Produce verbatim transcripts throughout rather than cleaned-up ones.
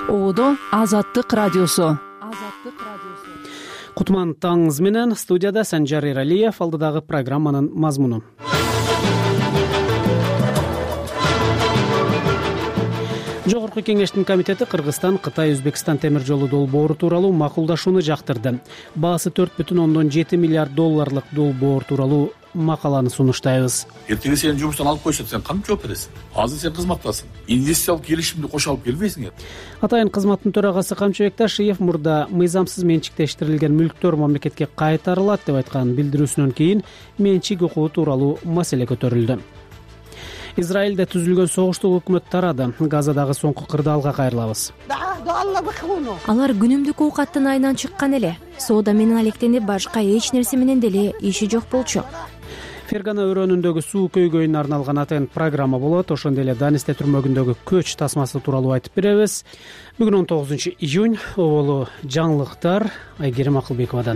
Оодо Азаттык радиосу. Кутман таңыңыз менен, студияда Санжар Эралиев, алдыдагы программанын мазмуну. Жогорку кеңештин комитети Кыргызстан Кытай Өзбекстан темир жолу долбоору тууралуу макулдашууну жактырды. Баасы төрт бүтүн ондон жети миллиард долларлык долбоор тууралуу макаланы сунуштайбыз. Эртең сени жумуштан алып койсо сен кантип жооп бересиң? Азыр сен кызматтасың. Инвестициялык келишимди кошо алып келбейсиң. Атайын кызматтын төрагасы Камчыбек Ташиев мурда мыйзамсыз менчиктештирилген мүлктөр мамлекетке кайтарылат деп айткан билдирүүсүнөн кийин менчик укугу тууралуу маселе көтөрүлдү. Израилде түзүлгөн согуштук өкмөт тарады. Газадагы соңку кырдаалга кайрылабыз. Алар күнүмдүк оокаттын айынан чыккан эле. Соода менен алектенип, башка эч нерсе менен деле иши жок болчу. Фергана өрөөнүндөгү суу көйгөйүнө арналган атайын программа болот. Ошондой эле Данисте түрмөгүндөгү көч тасмасы тууралуу айтып беребиз. Бүгүн он тогузунчу июнь, оболу жаңылыктар Айгерим Акылбековадан.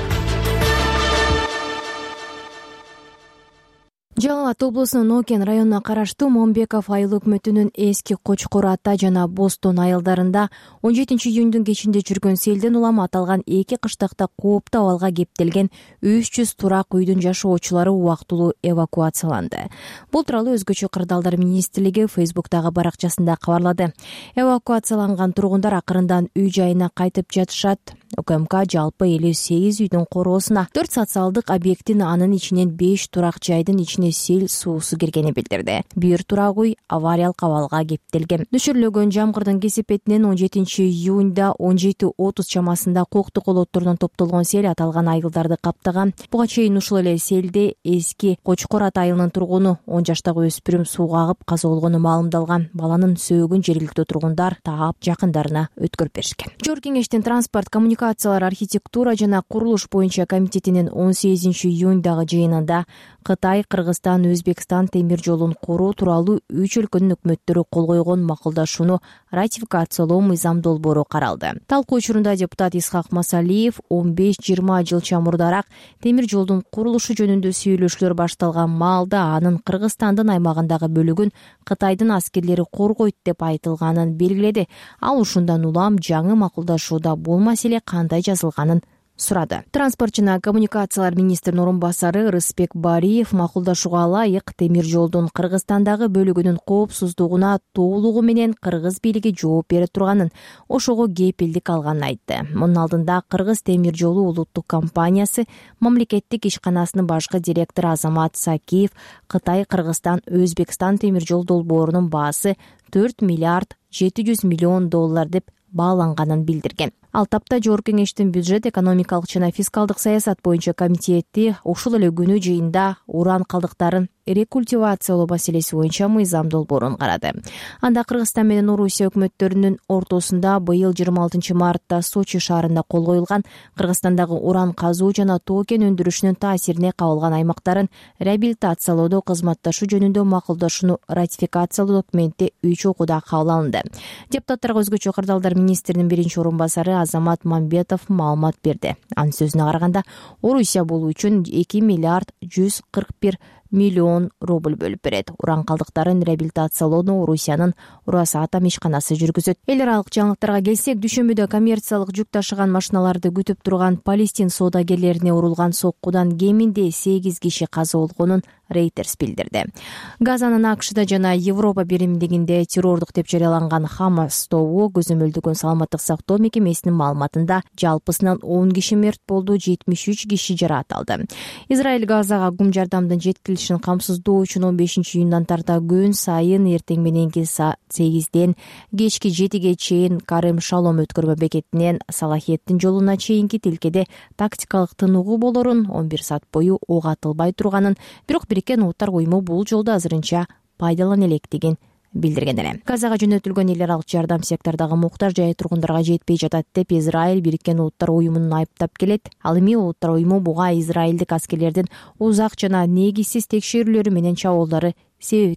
Жалал Абад облусунун Окен районуна караштуу Момбеков айыл өкмөтүнүн эски Кочкор ата жана Бостон айылдарында он жетинчи июндун кечинде жүргөн селден улам аталган эки кыштакта кооптуу абалга кептелген үч жүз турак үйдүн жашоочулары убактылуу эвакуацияланды. Бул тууралуу Өзгөчө кырдаалдар министрлиги Фейсбуктагы баракчасында кабарлады. Эвакуацияланган тургундар акырындан үй жайына кайтып жатышат. УКМК жалпы элүү сегиз үйдүн короосуна төрт социалдык объекттин, анын ичинен беш турак жайдын ичине сел суусу киргени билдирди. Бир турак үй авариялык абалга кептелген. Нөшөрлөгөн жамгырдын кесепетинен он жетинчи июнда он жети отуз чамасында коктук колотторунан топтолгон сел аталган айылдарды каптаган. Буга чейин ушул эле селде эски Кочкор ата айылынын тургуну он жаштагы өспүрүм сууга агып каза болгону маалымдалган. Баланын сөөгүн жергиликтүү тургундар таап жакындарына өткөрүп беришкен. Жогорку кеңештин транспорт, коммуникациялар, архитектура жана курулуш боюнча комитетинин он сегизинчи июндагы жыйынында Кытай, Кыргызстан, Өзбекстан темир жолун куруу тууралуу үч өлкөнүн өкмөттөрү кол койгон макулдашууну ратификациялоо мыйзам долбоору каралды. Талкуу учурунда депутат Исхак Масалиев он беш жыйырма жылча мурдараак темир жолдун курулушу жөнүндө сүйлөшүүлөр башталган маалда анын Кыргызстандын аймагындагы бөлүгүн Кытайдын аскерлери коргойт деп айтылганын белгиледи. Ал ушундан улам жаңы макулдашууда бул маселе кандай жазылганын сурады. Транспорт жана коммуникациялар министринин орун басары Рыспек Бариев макулдашууга ылайык темир жолдун Кыргызстандагы бөлүгүнүн коопсуздугуна толугу менен кыргыз бийлиги жооп бере турганын, ошого кепилдик алганын айтты. Мунун алдында Кыргыз темир жолу улуттук компаниясы мамлекеттик ишканасынын башкы директору Азамат Сакиев Кытай, Кыргызстан, Өзбекстан темир жол долбоорунун баасы төрт миллиард жети жүз миллион доллар деп бааланганын билдирген. Ал тапта Жогорку кеңештин бюджет, экономикалык жана фискалдык саясат боюнча комитети ушул эле күнү жыйында уран калдыктарын рекультивациялоо маселеси боюнча мыйзам долбоорун карады. Анда Кыргызстан менен Орусия өкмөттөрүнүн ортосунда быйыл жыйырма алтынчы мартта Сочи шаарында кол коюлган Кыргызстандагы уран казуу жана тоо кен өндүрүшүнүн таасирине кабылган аймактарын реабилитациялоодо кызматташуу жөнүндө макулдашууну ратификациялоо документи үч окууда кабыл алынды. Депутаттарга Өзгөчө кырдаалдар министринин биринчи орун басары Азамат Мамбетов маалымат берди. Анын сөзүнө караганда, Орусия бул үчүн эки миллиард жүз кырк бир миллион рубль бөлүп берет. Уран калдыктарын реабилитациялоону Орусиянын Урасатом ишканасы жүргүзөт. Эл аралык жаңылыктарга келсек, дүйшөмбүдө коммерциялык жүк ташыган машиналарды күтүп турган Палестин соодагерлерине урулган соккудан кеминде сегиз киши каза болгонун Reuters билдирди. Газанын АКШда жана Европа биримдигинде террордук деп жарыяланган Хамас тобу көзөмөлдөгөн саламаттык сактоо мекемесинин маалыматында жалпысынан он киши мерт болду, жетимиш үч киши жаракат алды. Израиль Газага гум жардамдын жеткирилишин камсыздоо үчүн он бешинчи июндан тарта күн сайын эртең мененки саат сегизден кечки жетиге чейин Карем Шалом өткөрмө бекетинен Салахеттин жолуна чейинки тилкеде тактикалык тыныгуу болорун, он бир саат бою ок атылбай турганын, бирок Бириккен Улуттар уюму бул жолду азырынча пайдалана электигин билдирген эле. Газага жөнөтүлгөн эл аралык жардам сектордагы муктаж жай тургундарга жетпей жатат деп Израиль Бириккен Улуттар уюмун айыптап келет. Ал эми Улуттар уюму буга израилдик аскерлердин узак жана негизсиз текшерүүлөрү менен чабуулдары себеп экенин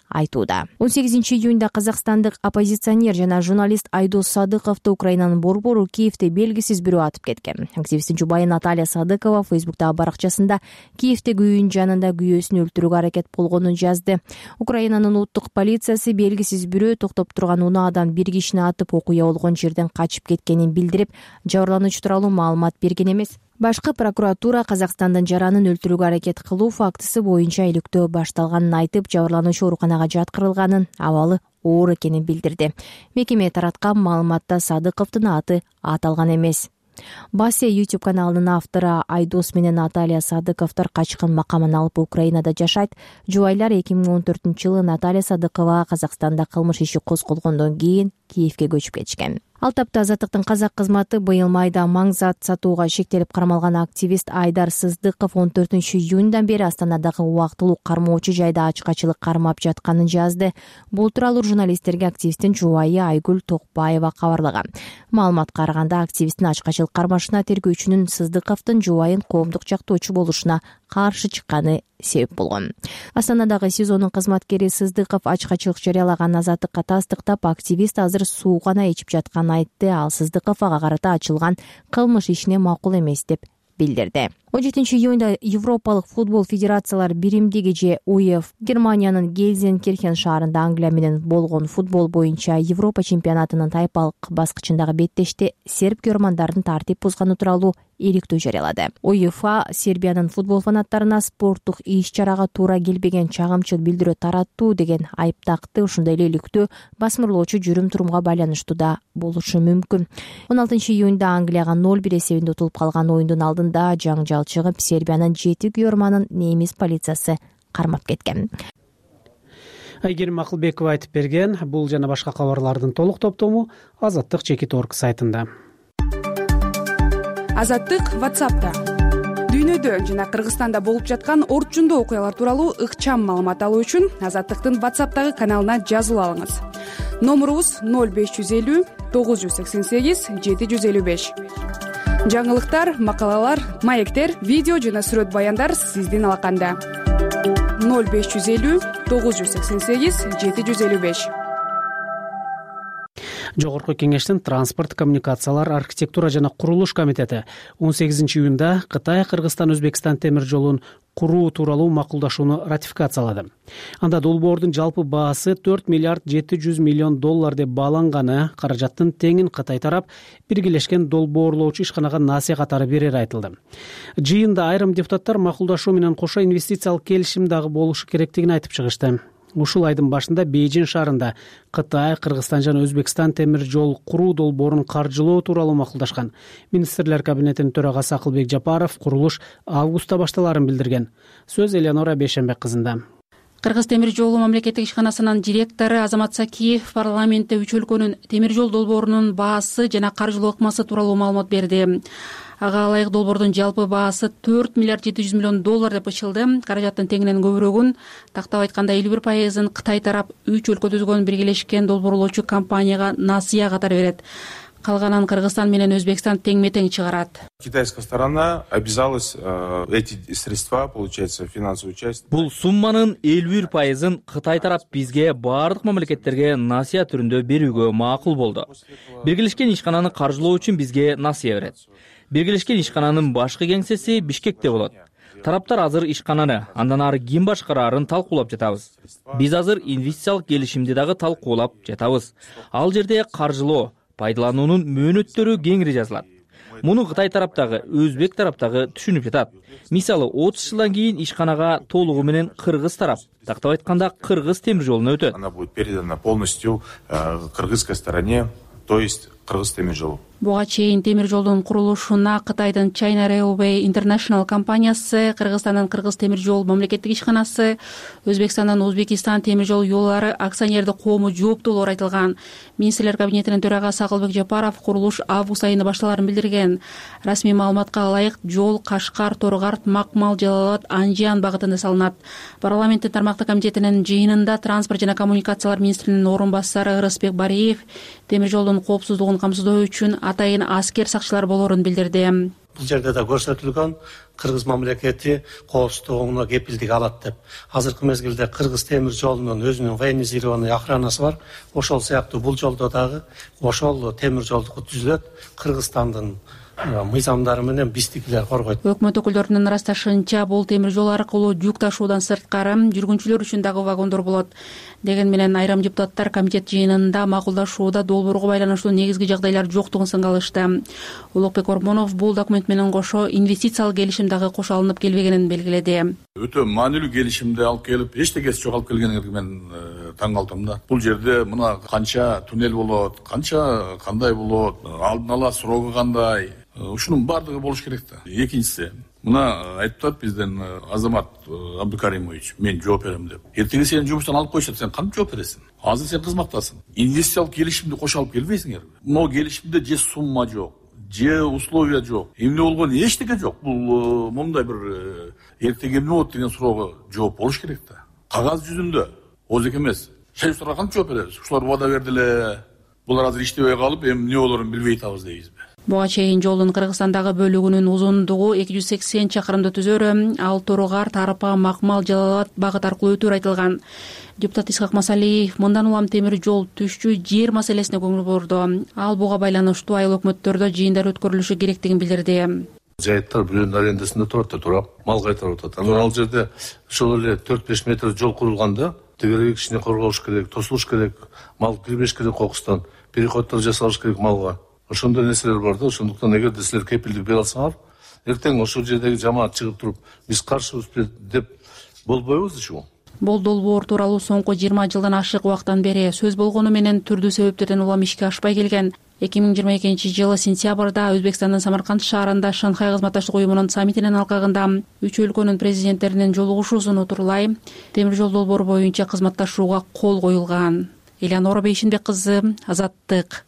айтууда. он сегизинчи июнда казакстандык оппозиционер жана журналист Айдос Садыковду Украинанын борбору Киевде белгисиз бирөө атып кеткен. Активисттин жубайы Наталья Садыкова Фейсбуктагы баракчасында Киевдеги үйүнүн жанында күйөөсүн өлтүрүүгө аракет болгонун жазды. Украинанын улуттук полициясы белгисиз бирөө токтоп турган унаадан бир кишини атып, окуя болгон жерден качып кеткенин билдирип, жабырлануучу тууралуу маалымат берген эмес. Башкы прокуратура Казакстандын жаранын өлтүрүүгө аракет кылуу фактысы боюнча иликтөө башталганын айтып, жабырлануучу ооруканага жаткырылганын, абалы оор экенин билдирди. Мекеме тараткан маалыматта Садыковдун аты аталган эмес. Басе YouTube каналынын автору Айдос менен Наталья Садыковдор качкан макамын алып Украинада жашайт. Жубайлар эки миң он төртүнчү жылы Наталья Садыкова Казакстанда кылмыш иши козголгондон кийин Киевге көчүп кетишкен. Ал тапта Азаттыктын казак кызматы быйыл майда маңзат сатууга шектелип кармалган активист Айдар Сыздыков он төртүнчү июндан бери Астанадагы убактылуу кармоочу жайда ачкачылык кармап жатканын жазды. Бул тууралуу журналисттерге активисттин жубайы Айгүл Токбаева кабарлаган. Маалыматка караганда активисттин ачкачылык кармашына тергөөчүнүн Сыздыковдун жубайын коомдук жактоочу болушуна каршы чыкканы себеп болгон. Астанадагы СИЗОнун кызматкери Сыздыков ачкачылык жарыялаган Азаттыкка тастыктап, активист азыр суу гана ичип жатканын айтты. Ал Сыздыков ага карата ачылган кылмыш ишине макул эмес деп билдирди. он жетинчи июнда Европалык футбол федерациялар биримдиги же УЕФ Германиянын Гельзенкирхен шаарында Англия менен болгон футбол боюнча Европа чемпионатынын тайпалык баскычындагы беттеште серб германдардын тартип бузганы тууралуу иликтөө жарыялады. УЕФА Сербиянын футбол фанаттарына спорттук иш-чарага туура келбеген чагымчыл билдирүү тараттуу деген айып такты. Ушундай эле иликтөө басмырлоочу жүрүм-турумга байланыштуу да болушу мүмкүн. он алтынчы июнда Англияга ноль бир эсебинде утулуп калган оюндун алдында жаңжал чыгып, Сербиянын жети германын немис полициясы кармап кеткен. Айгерим Акылбекова айтып берген. Бул жана башка кабарлардын толук топтому Азаттык чекит точка орг сайтында. Азаттык WhatsApp'та. Дүйнөдө жана Кыргызстанда болуп жаткан орчундуу окуялар тууралуу ыкчам маалымат алуу үчүн Азаттыктын WhatsApp'тагы каналына жазылып алыңыз. Номурубуз ноль беш жүз элүү тогуз жүз сексен сегиз жети жүз элүү беш. Жаңылыктар, макалалар, маектер, видео жана сүрөт баяндар сиздин алаканда. ноль беш жүз элүү тогуз жүз сексен сегиз жети жүз элүү беш. Жогорку кеңештин транспорт, коммуникациялар, архитектура жана курулуш комитети он сегизинчи июнда Кытай, Кыргызстан, Өзбекстан темир жолун куруу тууралуу макулдашууну ратификациялады. Анда долбоордун жалпы баасы төрт миллиард жети жүз миллион доллар деп бааланганы, каражаттын теңин Кытай тарап биргелешкен долбоорлоочу ишканага насыя катары берери айтылды. Жыйында айрым депутаттар макулдашуу менен кошо инвестициялык келишим дагы болушу керектигин айтып чыгышты. Ушул айдын башында Бейжин шаарында Кытай, Кыргызстан жана Өзбекстан темир жол куруу долбоорун каржылоо тууралуу макулдашкан. Министрлер кабинетинин төрагасы Акылбек Жапаров курулуш августта башталарын билдирген. Сөз Элеонора Бейшенбек кызында. Кыргыз темир жолу мамлекеттик ишканасынын директору Азамат Сакиев парламентте үч өлкөнүн темир жол долбоорунун баасы жана каржылоо ыкмасы тууралуу маалымат берди. Ага ылайык долбоордун жалпы баасы төрт миллиард жети жүз миллион доллар деп ычылды. Каражаттын теңинен көбүрөгүн, тактап айтканда элүү бир пайызын Кытай тарап үч өлкө түзгөн биргелешкен долбоорлоочу компанияга насыя катары берет. Калганын Кыргызстан менен Өзбекстан тең-метең чыгарат. Китайская сторона обязалась э, эти средства, получается, финансовую часть. Бул сумманын элүү бир пайызын Кытай тарап бизге баардык мамлекеттерге насыя түрүндө берүүгө макул болду. Биргелешкен ишкананы каржылоо үчүн бизге насыя берет. Биргелешкен ишкананын башкы кеңсеси Бишкекте болот. Тараптар азыр ишкананы, андан ары ким башкараарын талкуулап жатабыз. Биз азыр инвестициялык келишимди дагы талкуулап жатабыз. Ал жерде каржылоо, пайдалануунун мөөнөттөрү кеңири жазылат. Муну Кытай тараптагы, Өзбек тараптагы түшүнүп жатат. Мисалы отуз жылдан кийин ишканага толугу менен Кыргыз тарап, тактап айтканда Кыргыз темир жолуна өтөт. Она будет передана полностью кыргызской стороне, то есть Кыргыз темир жолу. Буга чейин темир жолдун курулушуна Кытайдын China Railway International компаниясы, Кыргызстандын Кыргыз темир жол мамлекеттик ишканасы, Өзбекстандын Узбекистан темир жол юллары акционердик коому жооптуулар айтылган. Министрлер кабинетинин төрагасы Акылбек Жапаров курулуш август айында башталарын билдирген. Расмий маалыматка ылайык жол Кашкар, Торгарт, Макмал, Жалалат, Анжиан багытында салынат. Парламенттин тармактык комитетинин жыйынында транспорт жана коммуникациялар министринин орун басары Ырысбек Бариев темир жолдун коопсуздугун камсыздоо үчүн атайын аскер сакчылар болорун билдирди. Бул жерде да көрсөтүлгөн Кыргыз мамлекети коопсуздугуна кепилдик алат деп. Азыркы мезгилде Кыргыз темир жолунун өзүнүн военизированный охранасы бар. Ошол сыяктуу бул жолдо дагы ошол темир жолду түзүлөт. Кыргызстандын мыйзамдары менен биздикилер коргойт. Өкмөт өкүлдөрүнүн ырасташынча, бул темир жол аркылуу жүк ташуудан сырткары жүргүнчүлөр үчүн дагы вагондор болот. Деген менен айрым депутаттар комитет жыйынында макулдашууда долбоорго байланыштуу негизги жагдайлар жоктугун сынгалышты. Улукбек Ормонов бул документ менен кошо инвестициялык келишим дагы кошо алынып келбегенин белгиледи. Өтө маанилүү келишимди алып келип, эчтекеси жок алып келгенине мен таң калдым да. Бул жерде мына канча туннель болот, канча кандай болот, алдын ала срогу кандай, ушунун баардыгы болуш керек да. Экинчиси, мына айтып атат бизден Азамат Абдукаримович, мен жооп берем деп. Эртең сени жумуштан алып койшот, сен кантип жооп бересиң? Азыр сен кызматтасың. Инвестициялык келишимди кошо алып келбейсиңерби? Могу келишимде же сумма жок, же условия жок, эмне болгон эчтеке жок. Бул момундай бир эртең эмне болот деген суроого жооп болуш керек да. Кагаз жүзүндө озек эмес. Шаюстарга кантип жооп беребиз? Ушулар убада берди эле, булар азыр иштебей калып, эмне болорун билбей атабыз дейбизби? Буга чейин жолдун Кыргызстандагы бөлүгүнүн узундугу эки жүз сексен чакырымды түзөрү, ал Торугар, Тарапа, Макмал, Жалал Абад багыт аркылуу өтөр айтылган. Депутат Исхак Масалиев мындан улам темир жол түшчү жер маселесине көңүл бурду. Ал буга байланыштуу айыл өкмөттөрдө жыйындар өткөрүлүшү керектигин билдирди. Жайыттар бирөөнүн арендасында турат да турап, мал кайтарып атат. Анан ал жерде ошол эле төрт беш метр жол курулганда тегерек кичине корголуш керек, тосулуш керек, мал кирбеш керек кокустан, переходдор жасалыш керек малга. Ошондой нерселер бар да. Ошондуктан эгерде силер кепилдик бере алсаңар, эртең ошол жердеги жамаат чыгып туруп, биз каршыбыз деп болбойбуз ичи. Бул долбоор тууралуу соңку жыйырма жылдан ашык убакыттан бери сөз болгону менен түрдүү себептерден улам ишке ашпай келген. эки миң жыйырма экинчи жылы сентябрда Өзбекстандын Самарканд шаарында Шанхай кызматташтык уюмунун саммитинин алкагында үч өлкөнүн президенттеринин жолугушуусун отурлай темир жол долбоору боюнча кызматташууга кол коюлган. Элеонора Бейшинбек кызы, Азаттык.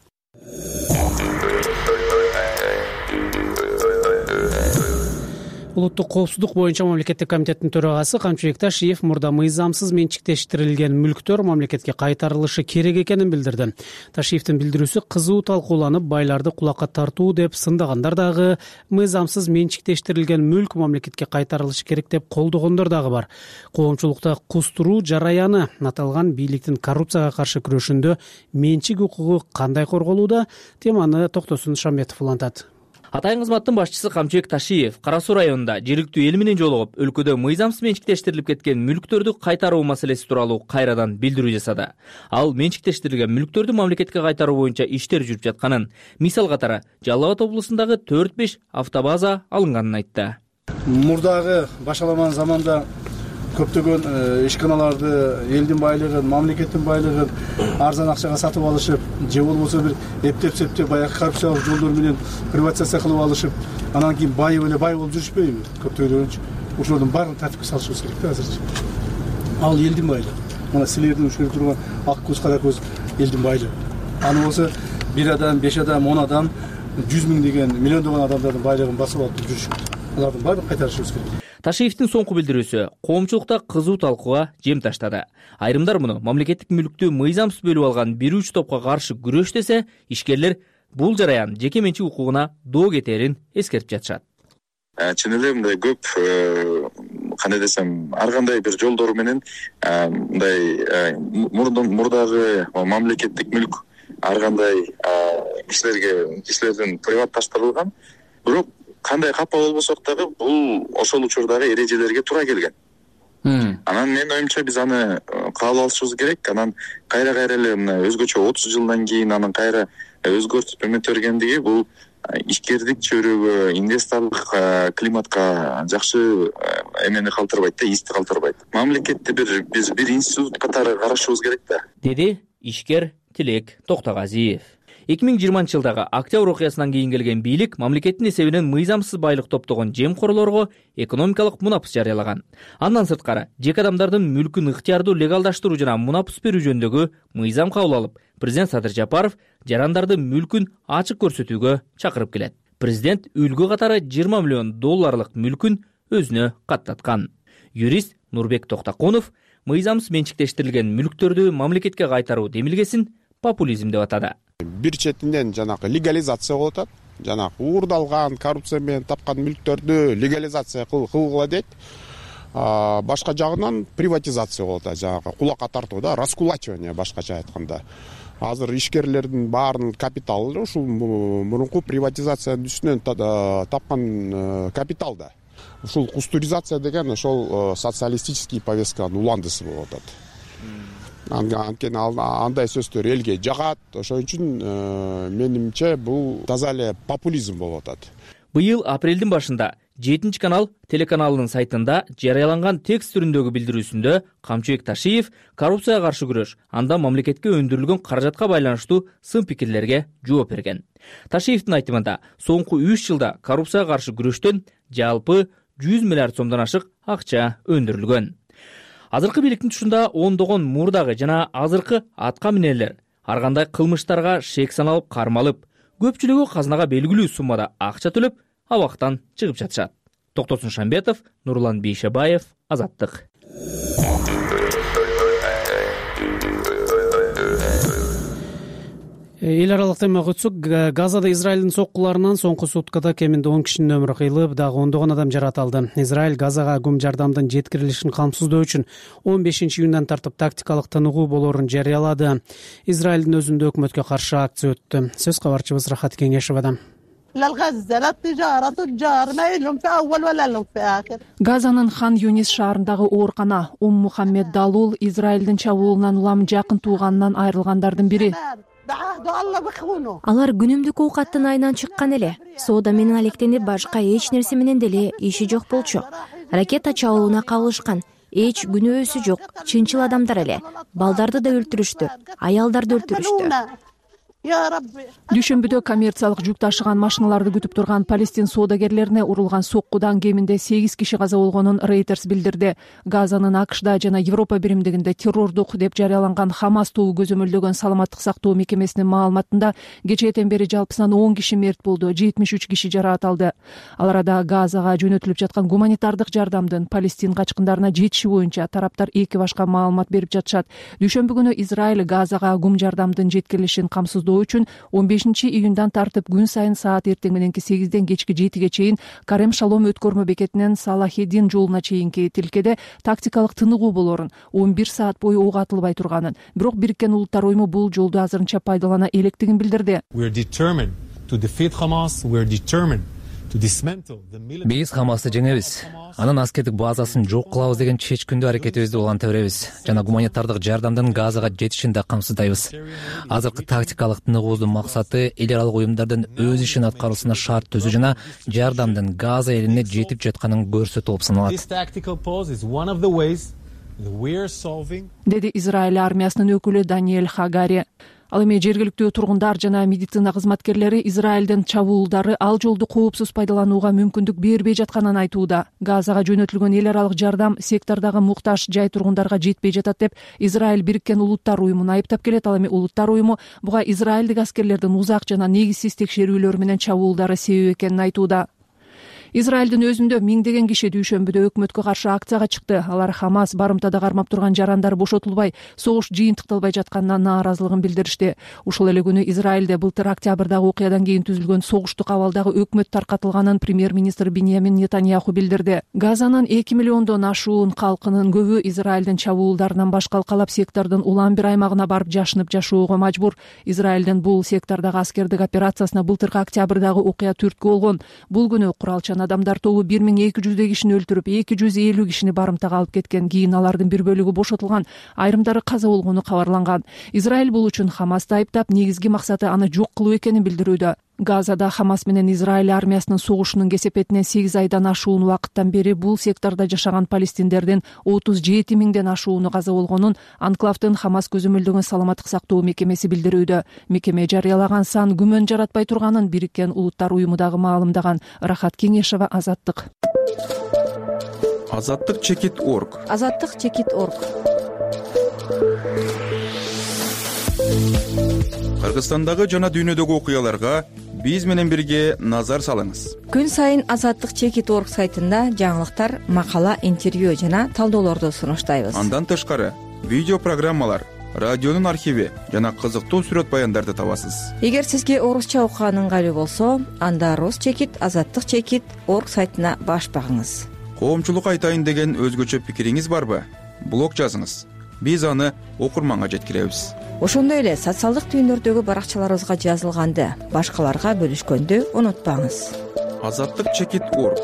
Улуттук коопсуздук боюнча мамлекеттик комитеттин төрагасы Камчы Бекташиев мурда мыйзамсыз менчиктештирилген мүлктөр мамлекетке кайтарылышы керек экенин билдирди. Ташиевдин билдирүүсү кызуу талкууланып, байларды кулакка тартуу деп сындагандар дагы, мыйзамсыз менчиктештирилген мүлк мамлекетке кайтарылышы керек деп колдогондор дагы бар. Коомчулукта кустуруу жараяны аталган бийликтин коррупцияга каршы күрөшүндө менчик укугу кандай корголууда? Теманы Токтосун Шамбетов улантат. Атайын кызматтын башчысы Камчы Бекташиев Кара Суу районунда жергиликтүү эл менен жолугуп, өлкөдө мыйзамсыз менчиктештирилип кеткен мүлктөрдү кайтаруу маселеси тууралуу кайрадан билдирүү жасады. Ал менчиктештирилген мүлктөрдү мамлекетке кайтаруу боюнча иштер жүрүп жатканын, мисал катары Жалал Абад облусундагы төрт беш автобаза алынганын айтты. Мурдагы башаламан заманда көптөгөн ишканаларды элдин байлыгын, мамлекеттин байлыгын арзан акчага сатып алышып, же болбосо бир эптеп-септеп баягы коррупциялык жолдор менен приватизация кылып алышып, анан кийин байып эле бай болуп жүрүшпөйбү? Көптөгөнчү ошолордун баарын тартипке салышыбыз керек да азырчы. Ал элдин байлыгы. Мына силердин ушул турган ак көз, кара көз элдин байлыгы. Аны болсо бир адам, беш адам, он адам, жүз миң деген миллиондогон адамдардын байлыгын басып алып жүрүшөт. Алардын баарын кайтарышыбыз керек. Ташиевдин соңку билдирүүсү коомчулукта кызуу талкууга жем таштады. Айрымдар муну мамлекеттик мүлктү мыйзамсыз бөлүп алган бир үч топко каршы күрөш десе, ишкерлер бул жараян жеке менчик укугуна доо кетерин эскертип жатышат. Чын эле мындай көп, кандай десем, ар кандай бир жолдор менен мындай мурдагы мамлекеттик мүлк ар кандай кишилерге, кишилердин приватташтырылган. Бирок кандай капа болбосок дагы бул ошол учурдагы эрежелерге туура келген. Анан мен оюмча биз аны кабыл алышыбыз керек. Анан кайра-кайра эле мына өзгөчө отуз жылдан кийин анын кайра өзгөртүп эметергендиги бул ишкердик чөйрөгө, инвесторлук климатка жакшы эмени калтырбайт да, исти калтырбайт. Мамлекетти бир биз бир институт катары карашыбыз керек да. Деди ишкер Тилек Токтогазиев. эки миң жыйырманчы жылдагы октябрь окуясынан кийин келген бийлик мамлекеттин эсебинен мыйзамсыз байлык топтогон жемкорлорго экономикалык мунапыс жарыялаган. Андан сырткары жеке адамдардын мүлкүн ыктыярдуу легалдаштыруу жана мунапыс берүү жөнүндөгү мыйзам кабыл алып, президент Садыр Жапаров жарандарды мүлкүн ачык көрсөтүүгө чакырып келет. Президент үлгү катары жыйырма миллион долларлык мүлкүн өзүнө каттаткан. Юрист Нурбек Токтоконов мыйзамсыз менчиктештирилген мүлктөрдү мамлекетке кайтаруу демилгесин популизм деп атады. Бир четинен жанакы легализация болуп атат. жанагы уурдалган коррупция менен тапкан мүлктөрдү легализация кылгыла дейт. Башка жагынан приватизация болот, жанагы кулакка тартуу да, раскулачивание башкача айтканда. Азыр ишкерлердин баарынын капиталы ушул мурунку приватизациянын үстүнөн тапкан капитал да. Ушул кустуризация деген ошол социалистический повестканын уландысы болуп атат. Анткени андай сөздөр элге жагат, ошон үчүн менимче бул таза эле популизм болуп атат. Быйыл апрелдин башында жетинчи канал телеканалынын сайтында жарыяланган текст түрүндөгү билдирүүсүндө Камчыбек Ташиев коррупцияга каршы күрөш, анда мамлекетке өндүрүлгөн каражатка байланыштуу сын пикирлерге жооп берген. Ташиевдин айтымында, соңку үч жылда коррупцияга каршы күрөштөн жалпы жүз миллиард сомдон ашык акча өндүрүлгөн. Азыркы бийликтин тушунда ондогон мурдагы жана азыркы атка минелер ар кандай кылмыштарга шек саналып кармалып, көпчүлүгү казынага белгилүү суммада акча төлөп, абактан чыгып жатышат. Токтосун Шамбетов, Нурлан Бейшебаев, Азаттык. Эл аралык темага өтсөк, Газада Израилдин соккуларынан соңку суткада кеминде он кишинин өмүрү кыйылып, дагы ондогон адам жаратылды. Израиль Газага гум жардамдын жеткирилишин камсыздоо үчүн он бешинчи июндан тартып тактикалык тыныгуу болоорун жарыялады. Израилдин өзүндө өкмөткө каршы акция өттү. Сөз кабарчыбыз Рахат Кеңешевадан. Газанын Хан Юнис шаарындагы оорукана Ум Мухаммед Далул Израилдин чабуулунан улам жакын тууганынан айрылгандардын бири. Алар күнүмдүк оокаттын айынан чыккан эле. Соода менен алектенип, башка эч нерсе менен деле иши жок болчу. Ракета чабуулуна кабылышкан. Эч күнөөсү жок, чынчыл адамдар эле. Балдарды да өлтүрүштү, аялдарды өлтүрүштү. Дүйшөмбүдө коммерциялык жүк ташыган машиналарды күтүп турган Палестин соодагерлерине урулган соккудан кеминде сегиз киши каза болгонун Reuters билдирди. Газанын АКШда жана Европа биримдигинде террордук деп жарыяланган Хамас тобу көзөмөлдөгөн саламаттык сактоо мекемесинин маалыматында кечээден бери жалпысынан он киши мерт болду, жетимиш үч киши жараат алды. Ал арада Газага жөнөтүлүп жаткан гуманитардык жардамдын Палестин качкындарына жетиши боюнча тараптар эки башка маалымат берип жатышат. Дүйшөмбү күнү Израиль Газага гум жардамдын жеткирилишин камсыздоо үчүн он бешинчи июндан тартып күн сайын саат эртең мененки сегизден кечки жетиге чейин Карем Шалом өткөрмө бекетинен Салахеддин жолуна чейинки тилкеде тактикалык тыныгуу болоорун, он бир саат бою ок атылбай турганын, бирок Бириккен Улуттар уюму бул жолду азырынча пайдалана электигин билдирди. Биз Хамасты жеңебиз. Анын аскердик базасын жок кылабыз деген чечкиндүү аракетибизди уланта беребиз жана гуманитардык жардамдын Газага жетишин да камсыздайбыз. Азыркы тактикалык тыныгуудун максаты эл аралык уюмдардын өз ишин аткаруусуна шарт түзүү жана жардамдын Газа элине жетип жатканын көрсөтүү болуп саналат, деди Израиль армиясынын өкүлү Даниэль Хагари. Ал эми жергиликтүү тургундар жана медицина кызматкерлери Израилдин чабуулдары ал жолду коопсуз пайдаланууга мүмкүндүк бербей жатканын айтууда. Газага жөнөтүлгөн эл аралык жардам сектордогу муктаж жай тургундарга жетпей жатат деп Израиль Бириккен Улуттар уюмун айыптап келет. Ал эми Улуттар уюму буга израилдик аскерлердин узак жана негизсиз текшерүүлөр менен чабуулдары себеп экенин айтууда. Израилдин өзүндө миңдеген киши дүйшөмбүдө өкмөткө каршы акцияга чыкты. Алар Хамас барымтада кармап турган жарандар бошотулбай, согуш жыйынтыкталбай жатканына нааразылыгын билдиришти. Ушул эле күнү Израилде былтыр октябрдагы окуядан кийин түзүлгөн согуштук абалдагы өкмөт таркатылганын премьер-министр Биньямин Нетаньяху билдирди. Газанын эки миллиондон ашуун калкынын көбү Израилдин чабуулдарынан баш калкалап сектордун улам бир аймагына барып жашынып жашоого мажбур. Израилдин бул сектордогу аскердик операциясына былтыркы октябрдагы окуя түрткү болгон. Бул күнү куралчан адамдар тобу бир миң эки жүздөй кишини өлтүрүп, эки жүз элүү кишини барымтага алып кеткен. Кийин алардын бир бөлүгү бошотулган, айрымдары каза болгону кабарланган. Израиль бул үчүн Хамасты айыптап, негизги максаты аны жок кылуу экенин билдирүүдө. Газада Хамас менен Израиль армиясынын согушунун кесепетинен сегиз айдан ашуун убакыттан бери бул сектордо жашаган палестиндердин отуз жети миңден ашууну каза болгонун анклавдын Хамас көзөмөлдөгөн саламаттык сактоо мекемеси билдирүүдө. Мекеме жарыялаган сан күмөн жаратпай турганын Бириккен Улуттар уюму дагы маалымдаган. Рахат Кеңешева, Азаттык. Азаттык чекит орг. Азаттык чекит орг. Кыргызстандагы жана дүйнөдөгү окуяларга биз менен бирге назар салыңыз. Күн сайын Азаттык чекит орг сайтында жаңылыктар, макала, интервью жана талдоолорду сунуштайбыз. Андан тышкары видео программалар, радионун архиви жана кызыктуу сүрөт баяндарды табасыз. Эгер сизге орусча окуган ыңгайлуу болсо, анда рус чекит, азаттык чекит орг сайтына баш багыңыз. Коомчулукка айтайын деген өзгөчө пикириңиз барбы? Блог жазыңыз. Биз аны окурманга жеткиребиз. Ошондой эле социалдык түйүндөрдөгү баракчаларыбызга жазылганды башкаларга бөлүшкөндү унутпаңыз. азаттык чекит орг.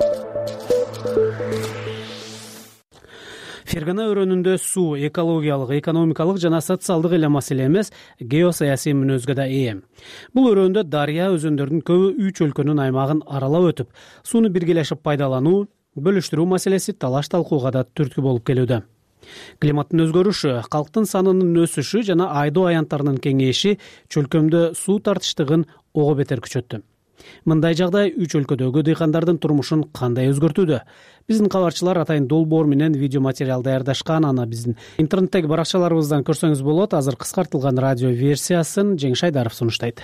Фергана өрөөнүндө суу экологиялык, экономикалык жана социалдык эле маселе эмес, геосаясий мүнөзгө да ээ. Бул өрөөндө дарыя өзөндөрдүн көбү үч өлкөнүн аймагын аралап өтүп, сууну биргелешип пайдалануу, бөлүштүрүү маселеси талаш талкууга да түрткү болуп келүүдө. Климаттын өзгөрүшү, калктын санынын өсүшү жана айдоо аянттарынын кеңейиши чөлкөмдө суу тартыштыгын ого бетер күчөттү. Мындай жагдай үч өлкөдөгү дыйкандардын турмушун кандай өзгөртүүдө? Биздин кабарчылар атайын долбоор менен видео материал даярдашкан, аны биздин интернеттеги баракчаларыбыздан көрсөңүз болот. Азыр кыскартылган радио версиясын Жеңиш Айдаров сунуштайт.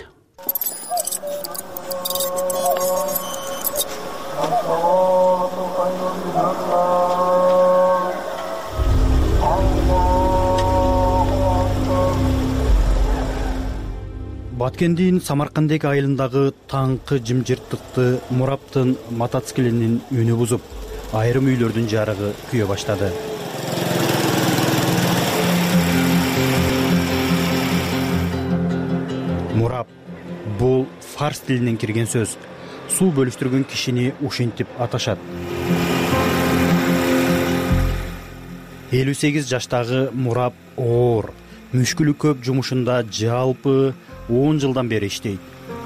Баткендин Самаркандек айылындагы таңкы жымжырттыкты Мураптын мотоциклинин үнү бузуп, айрым үйлөрдүн жарыгы күйө баштады. Мурап бул фарс тилинен кирген сөз. Суу бөлүштүргөн кишини ушинтип аташат. элүү сегиз жаштагы Мурап оор, мүшкүлү көп жумушунда жалпы он жылдан бери иштейт.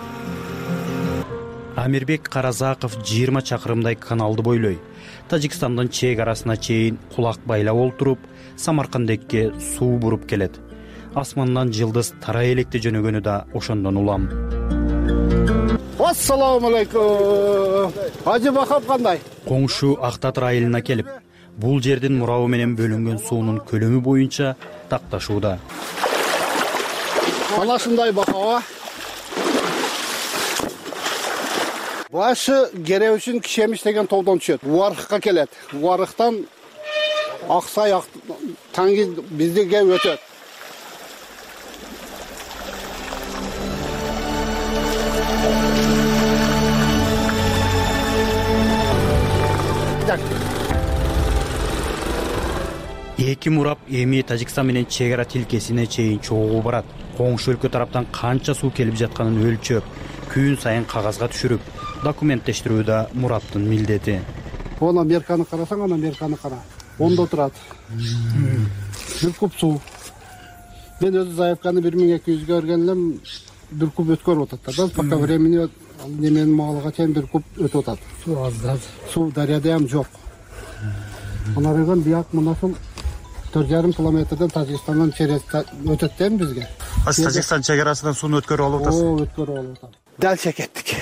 Амирбек Каразаков жыйырма чакырымдай каналды бойлой, Тажикстандын чек арасына чейин кулак байлап олтуруп, Самаркандекке суу буруп келет. Асмандан жылдыз тарай электе жөнөгөнү да ошондон улам. Ассаламу алейкум. Ажы бакап кандай? Коңшу Актатыр айылына келип, бул жердин мурабы менен бөлүнгөн суунун көлөмү боюнча такташууда. Анашындай бакаба. Башы Керебүшүн Кишемиш деген тоодон түшөт. Уарыкка келет. Уарыктан Аксай таңги биздиге өтөт. Эки Мурап эми Тажикстан менен чек ара тилкесине чейин чогуу барат. Коңшу өлкө тараптан канча суу келип жатканын өлчөп, күн сайын кагазга түшүрүп, документтештирүү да Мураптын милдети. Оны Американы карасаң, ана Американы кара. Ондо турат. Бир куб суу. Мен өзү заявканы бир миң эки жүзгө берген элем, бир куб өткөрүп атат да. Пока времени неменин маалыга чейин бир куб өтүп атат. Суу аз. Суу дарыяда ham жок. Ана деген бияк мынасыл төрт жарым километрден Тажикстандан через өтөт дейм бизге. Тажикстан чек арасынан сууну өткөрүп алып атасыз. О, өткөрүп алып атат. Дал чекеттик.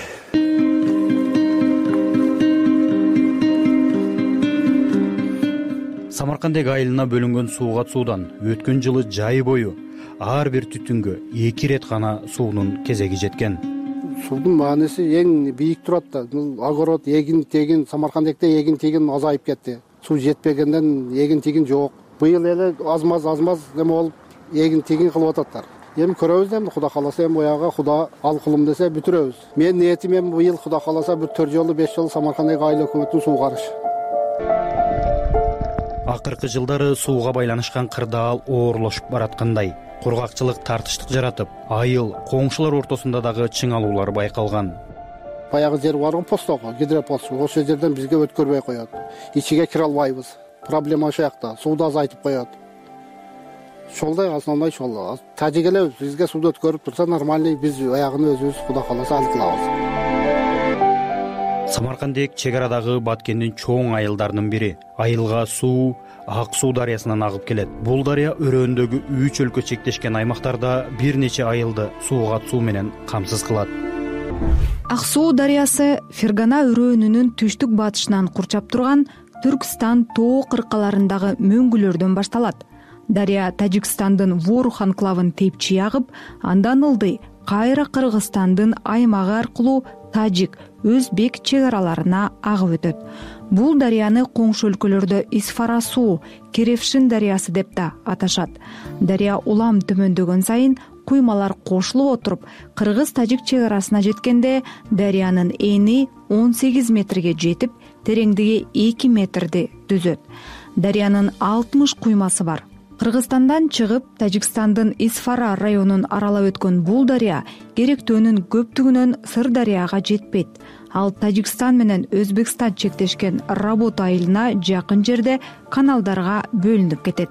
Самаркандек айылына бөлүнгөн сууга суудан өткөн жылы жай бою ар бир түтүнгө эки ирет гана суунун кезеги жеткен. Суудун мааниси эң бийик турат да. Огород, эгин тегин, Самаркандекте эгин тегин азайып кетти. Суу жетпегенден эгин тегин жок. Быйыл эле азмаз азмаз неме болуп эгин тегин кылып ататтар. Эми көрөбүз да, Куда кааласа эми бояга Куда ал кылым десе бүтүрөбүз. Мен ниетим эми быйыл Куда кааласа бир төрт жолу беш жолу Самаркандек айыл өкмөтүн суу карыш. Акыркы жылдары сууга байланышкан кырдаал оорлошуп бараткандай, кургакчылык тартыштык жаратып, айыл коңшулар ортосунда дагы чыңалуулар байкалган. Баягы жер бар го, постого, гидропост, ошол жерден бизге өткөрбөй коет. Ичиге кире албайбыз. Проблема ошол жакта. Сууду азайтып коет. Ошолдой основной ошол. Тажик эле бизге сууду өткөрүп турса нормальный, биз аягын өзүбүз Куда кааласа ал кылабыз. Самаркандек чек арадагы Баткендин чоң айылдарынын бири. Айылга суу Ак суу дарыясынан агып келет. Бул дарыя өрөөндөгү үч өлкө чектешкен аймактарда бир нече айылды сууга суу менен камсыз кылат. Ак суу дарыясы Фергана өрөөнүнүн түштүк батышынан курчап турган Түркстан тоо кыркаларындагы мөңгүлөрдөн башталат. Дарыя Тажикстандын Ворух анклавын тепчи агып, андан ылдый кайра Кыргызстандын аймагы аркылуу тажик, өзбек чек араларына агып өтөт. Бул дарыяны коңшу өлкөлөрдө Исфара суу, Керевшин дарыясы деп да аташат. Дарыя улам төмөндөгөн сайын куймалар кошулуп отуруп, кыргыз-тажик чек арасына жеткенде дарыянын эни он сегиз метрге жетип, тереңдиги эки метрди түзөт. Дарыянын алтымыш куймасы бар. Кыргызстандан чыгып, Тажикстандын Исфара районун аралап өткөн бул дарыя керектөөнүн көптүгүнөн Сырдарыяга жетпейт. Ал Тажикстан менен Өзбекстан чектешкен Работ айылына жакын жерде каналдарга бөлүнүп кетет.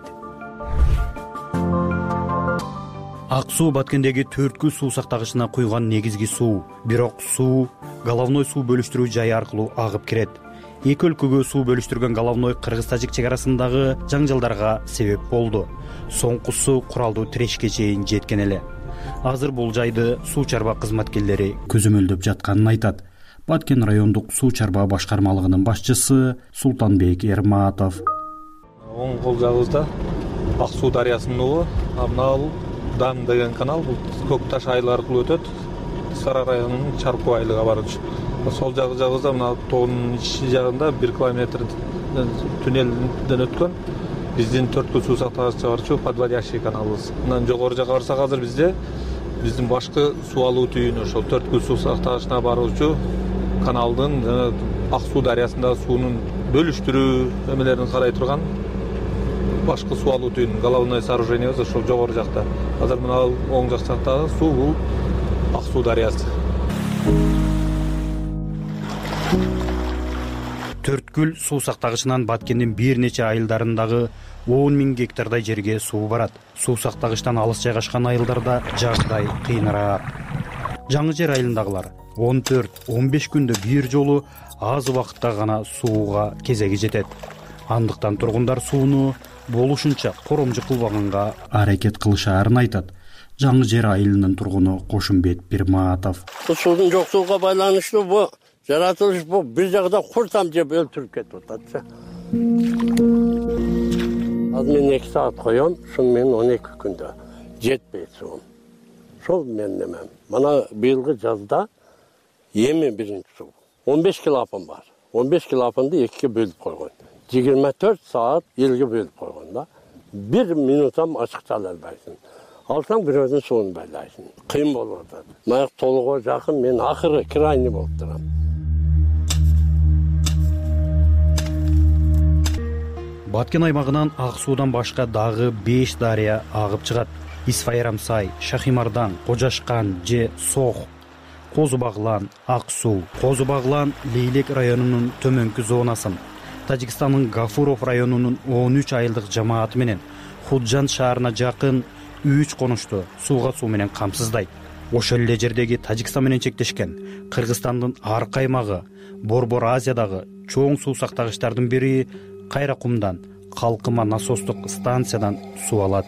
Ак суу Баткендеги төрткүл суу сактагычына куйган негизги суу. Бирок суу головной суу бөлүштүрүү жайы аркылуу агып кирет. Эки өлкөгө суу бөлүштүргөн головной кыргыз-тажик чек арасындагы жаңжалдарга себеп болду. Соңкусу куралдуу тирешке чейин жеткен эле. Азыр бул жайды суу чарба кызматкерлери көзөмөлдөп жатканын айтат. Баткен райондук суу чарба башкармалыгынын башчысы Султанбек Эрматов. Оң кол жагыбызда Ак суу дарыясынын угу, Амнал Дан деген канал бул Көк Таш айылы аркылуу өтөт. Сара районунун Чарку айылыга барчу. Сол жагы жагыбызда мына тоонун ичи жагында бир километр туннелден өткөн биздин төрткүл суу сактагычка барчу Подводящий каналыбыз. Мындан жогору жака барсак азыр бизде биздин башкы суу алуу түйүнү ошол төрткүл суу сактагычына баруучу каналдын жана Ак суу дарыясындагы суунун бөлүштүрүү эмелерин карай турган башкы суу алуу түйүнү головное сооружениебиз ошол жогору жакта. Азыр мына оң жак жактагы суу бул Ак суу дарыясы. Төрткүл суу сактагычынан Баткендин бир нече айылдарындагы он миң гектардай жерге суу барат. Суу сактагычтан алыс жайгашкан айылдарда жагдай кыйыныраак. Жаңы жер айылындагылар он төрт он беш күндө бир жолу аз убакытта гана сууга кезеги жетет. Андыктан тургундар сууну болушунча коромжу кылбаганга аракет кылышаарын айтат. Жаңы жер айылынын тургуну Кошумбет Пирматов. Суудун жоксулугуна байланыштуу бу жаратылыш бул бир жагда куртам жеп өлтүрүп кетип атат. Азыр мен эки саат коем, шуну мен он эки күндө жетпейт суум. Шол мен немем. Мана быйылгы жазда эми биринчи суу он беш килоапан бар. он беш килоапанды экиге бөлүп койгон. жыйырма төрт саат элге бөлүп койгон да. бир минутам ачыкча ала албайсың. Алсаң бирөөдүн суун байлайсың. Кыйын болуп атат. Маяк толугу жакын мен акыры крайний болуп турам. Баткен аймагынан ак суудан башка дагы беш дарыя агып чыгат. Исфайрамсай, Шахимардан, Кожашкан же Сох, Козубаглан, Ак суу. Козубаглан Лейлек районунун төмөнкү зонасын, Тажикстандын Гафуров районунун он үч айылдык жамааты менен Худжан шаарына жакын үч конушту сууга суу менен камсыздайт. Ошол эле жердеги Тажикстан менен чектешкен Кыргызстандын аркы аймагы Борбор Азиядагы чоң суу сактагычтардын бири Кайракумдан калкыма насостук станциядан суу алат.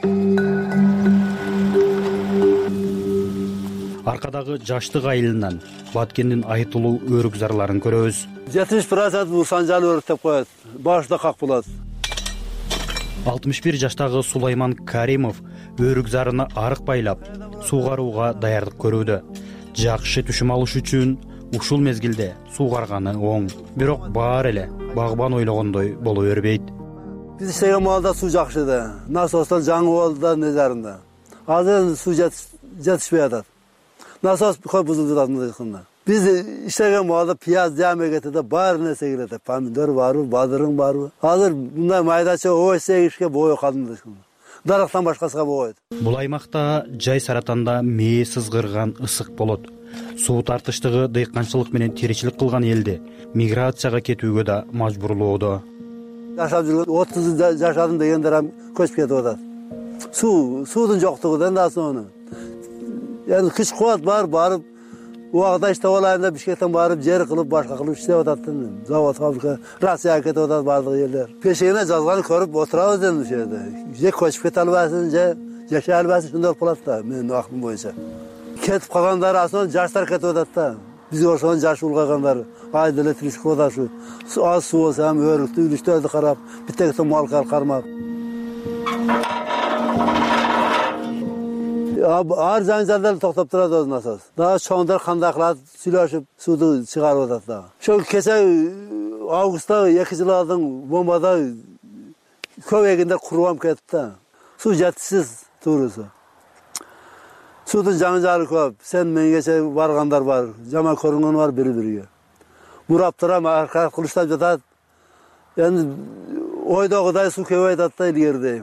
Аркадагы Жаштык айылынан Баткендин айтылуу өрүк зарларын көрөбүз. жетимиш процент бул санжалы өрүк деп коет. Башында как болот. алтымыш бир жаштагы Сулайман Каримов өрүк зарына арык байлап, суугарууга даярдык көрүүдө. Жакшы түшүм алыш үчүн ушул мезгилде суугарганы оң. Бирок баары эле багбан ойлогондой боло бербейт. Биз иштеген маалда суу жакшы да. Насостон жаңы болду незарында. Азыр суу жетишпей атат. Насос кой бузулуп атат. Биз иштеген маалда пияз жаме кетет, баары нерсе келет. Помидор барбы, бадырың барбы. Азыр мындай майдача ой сегишке бою калды. Дарактан башкасына болбойт. Бул аймакта жай саратанда мээ сызгырган ысык болот. Суу тартыштыгы дыйканчылык менен тиричилик кылган элди миграцияга кетүүгө да мажбурлоодо. Жашап жүргөн отуз жашадым дегендер ham көчүп кетип атат. Суу, суудун жоктугунан да сону. Yani kış kuvat var, barıp убакта иштеп алайын деп Бишкектен барып жер кылып, башка кылып иштеп атат. Завод, фабрика, Россияга кетип атат баардык элдер. Пешегине жазганын көрүп отурабыз эми ушул жерде. Же көчүп кете албайсың, же жашай албайсың, шундай болот да, менин акылым боюнча. Кетип калгандар асын жаштар кетип атат да. Биз ошон жаш улгайгандар айда эле тиричилик кылып атат. Аз суу болсо ham өрүктү, үлүчтөрдү карап, биттекте мал кармап. ар жаңжалдар токтоп турат өзүнүн асасы. Дагы чоңдор кандай кылат, сүйлөшүп сууду чыгарып атат дагы. Ошол кесе августта эки жыл алдын бомбада көп эгиндер куруп кетти да. Суу жетишсиз туурусу. Суудун жаңжалы көп. Сен менгече баргандар бар, жаман көрүнгөн бар бири-бириге. Мурап турам, арка кылыштап жатат. Эми ойдогудай суу көбөйүп атат да илгеридей.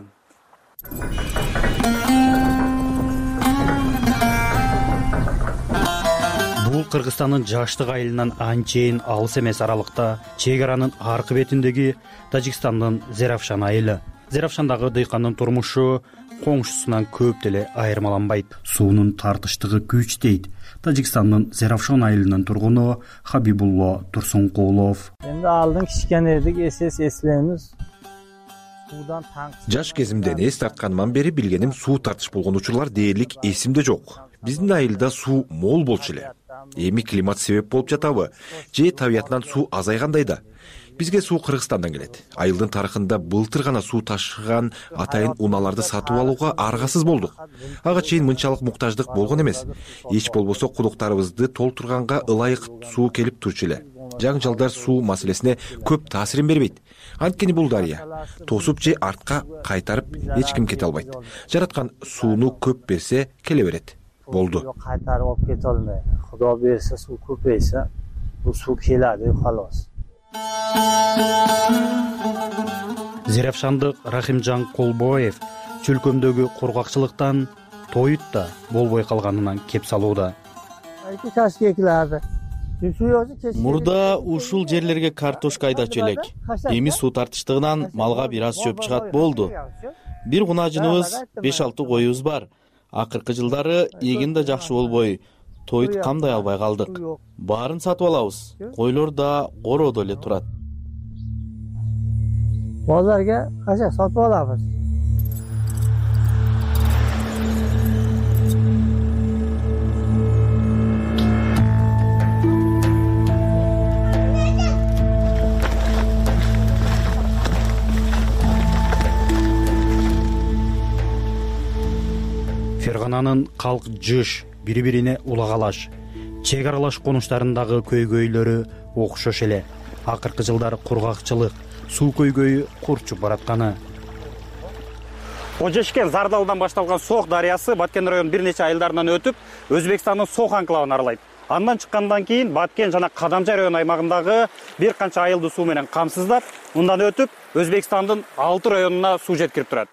Бул Кыргызстандын Жаштык айылынан анчейин алыс эмес аралыкта чек аранын аркы бетиндеги Тажикстандын Зеравшан айылы. Зеравшандагы дыйкандын турмушу коңшусунан көп деле айырмаланбайт. Суунун тартыштыгы күч дейт Тажикстандын Зеравшан айылынын тургуну Хабибулло Турсункулов. Эми алдын кичкенедик эсес эслейбиз. Жаш кезимден эс тартканыман бери билгеним суу тартыш болгон учурлар дээрлик эсимде жок. Биздин айылда суу мол болчу эле. Эми климат себеп болуп жатабы же табиятынан суу азайгандай да. Бизге суу Кыргызстандан келет. Айылдын тарыхында былтыр гана суу ташыган атайын унааларды сатып алууга аргасыз болдук. Ага чейин мынчалык муктаждык болгон эмес. Эч болбосо кудуктарыбызды толтурганга ылайык суу келип турчу эле. Жаңжалдар суу маселесине көп таасирин бербейт. Анткени бул дарыя тосуп же артка кайтарып эч ким кете албайт. Жараткан сууну көп берсе келе берет. Болду. Кайтарып алып кете албайт. Кудо берсе суу көпөйсө, бул суу келadi, халас. Зеравшандык Рахимжан Колбоев чөлкөмдөгү кургакчылыктан тоют да болбой калганынан кеп салууда. Мурда ушул жерлерге картошка айдачу элек. Эми суу тартыштыгынан малга бир аз чөп чыгат болду. Бир кунажыныбыз, беш алты коюбуз бар. Акыркы жылдары эгин да жакшы болбой, тоют камдай албай калдык. Баарын сатып алабыз. Койлор да короодо эле турат. Базарга кача сатып алабыз. Фергананын калк жыш, бири-бирине улагалаш, чек аралаш конуштарындагы көйгөйлөрү окшош эле. Акыркы жылдары кургакчылык, суу көйгөйү курчуп баратканы. Ожешкен Зардалдан башталган Сох дарыясы Баткен районунун бир нече айылдарынан өтүп, Өзбекстандын Сох анклавын аралайт. Андан чыккандан кийин Баткен жана Кадамжай район аймагындагы бир канча айылды суу менен камсыздап, мындан өтүп Өзбекстандын алты районуна суу жеткирип турат.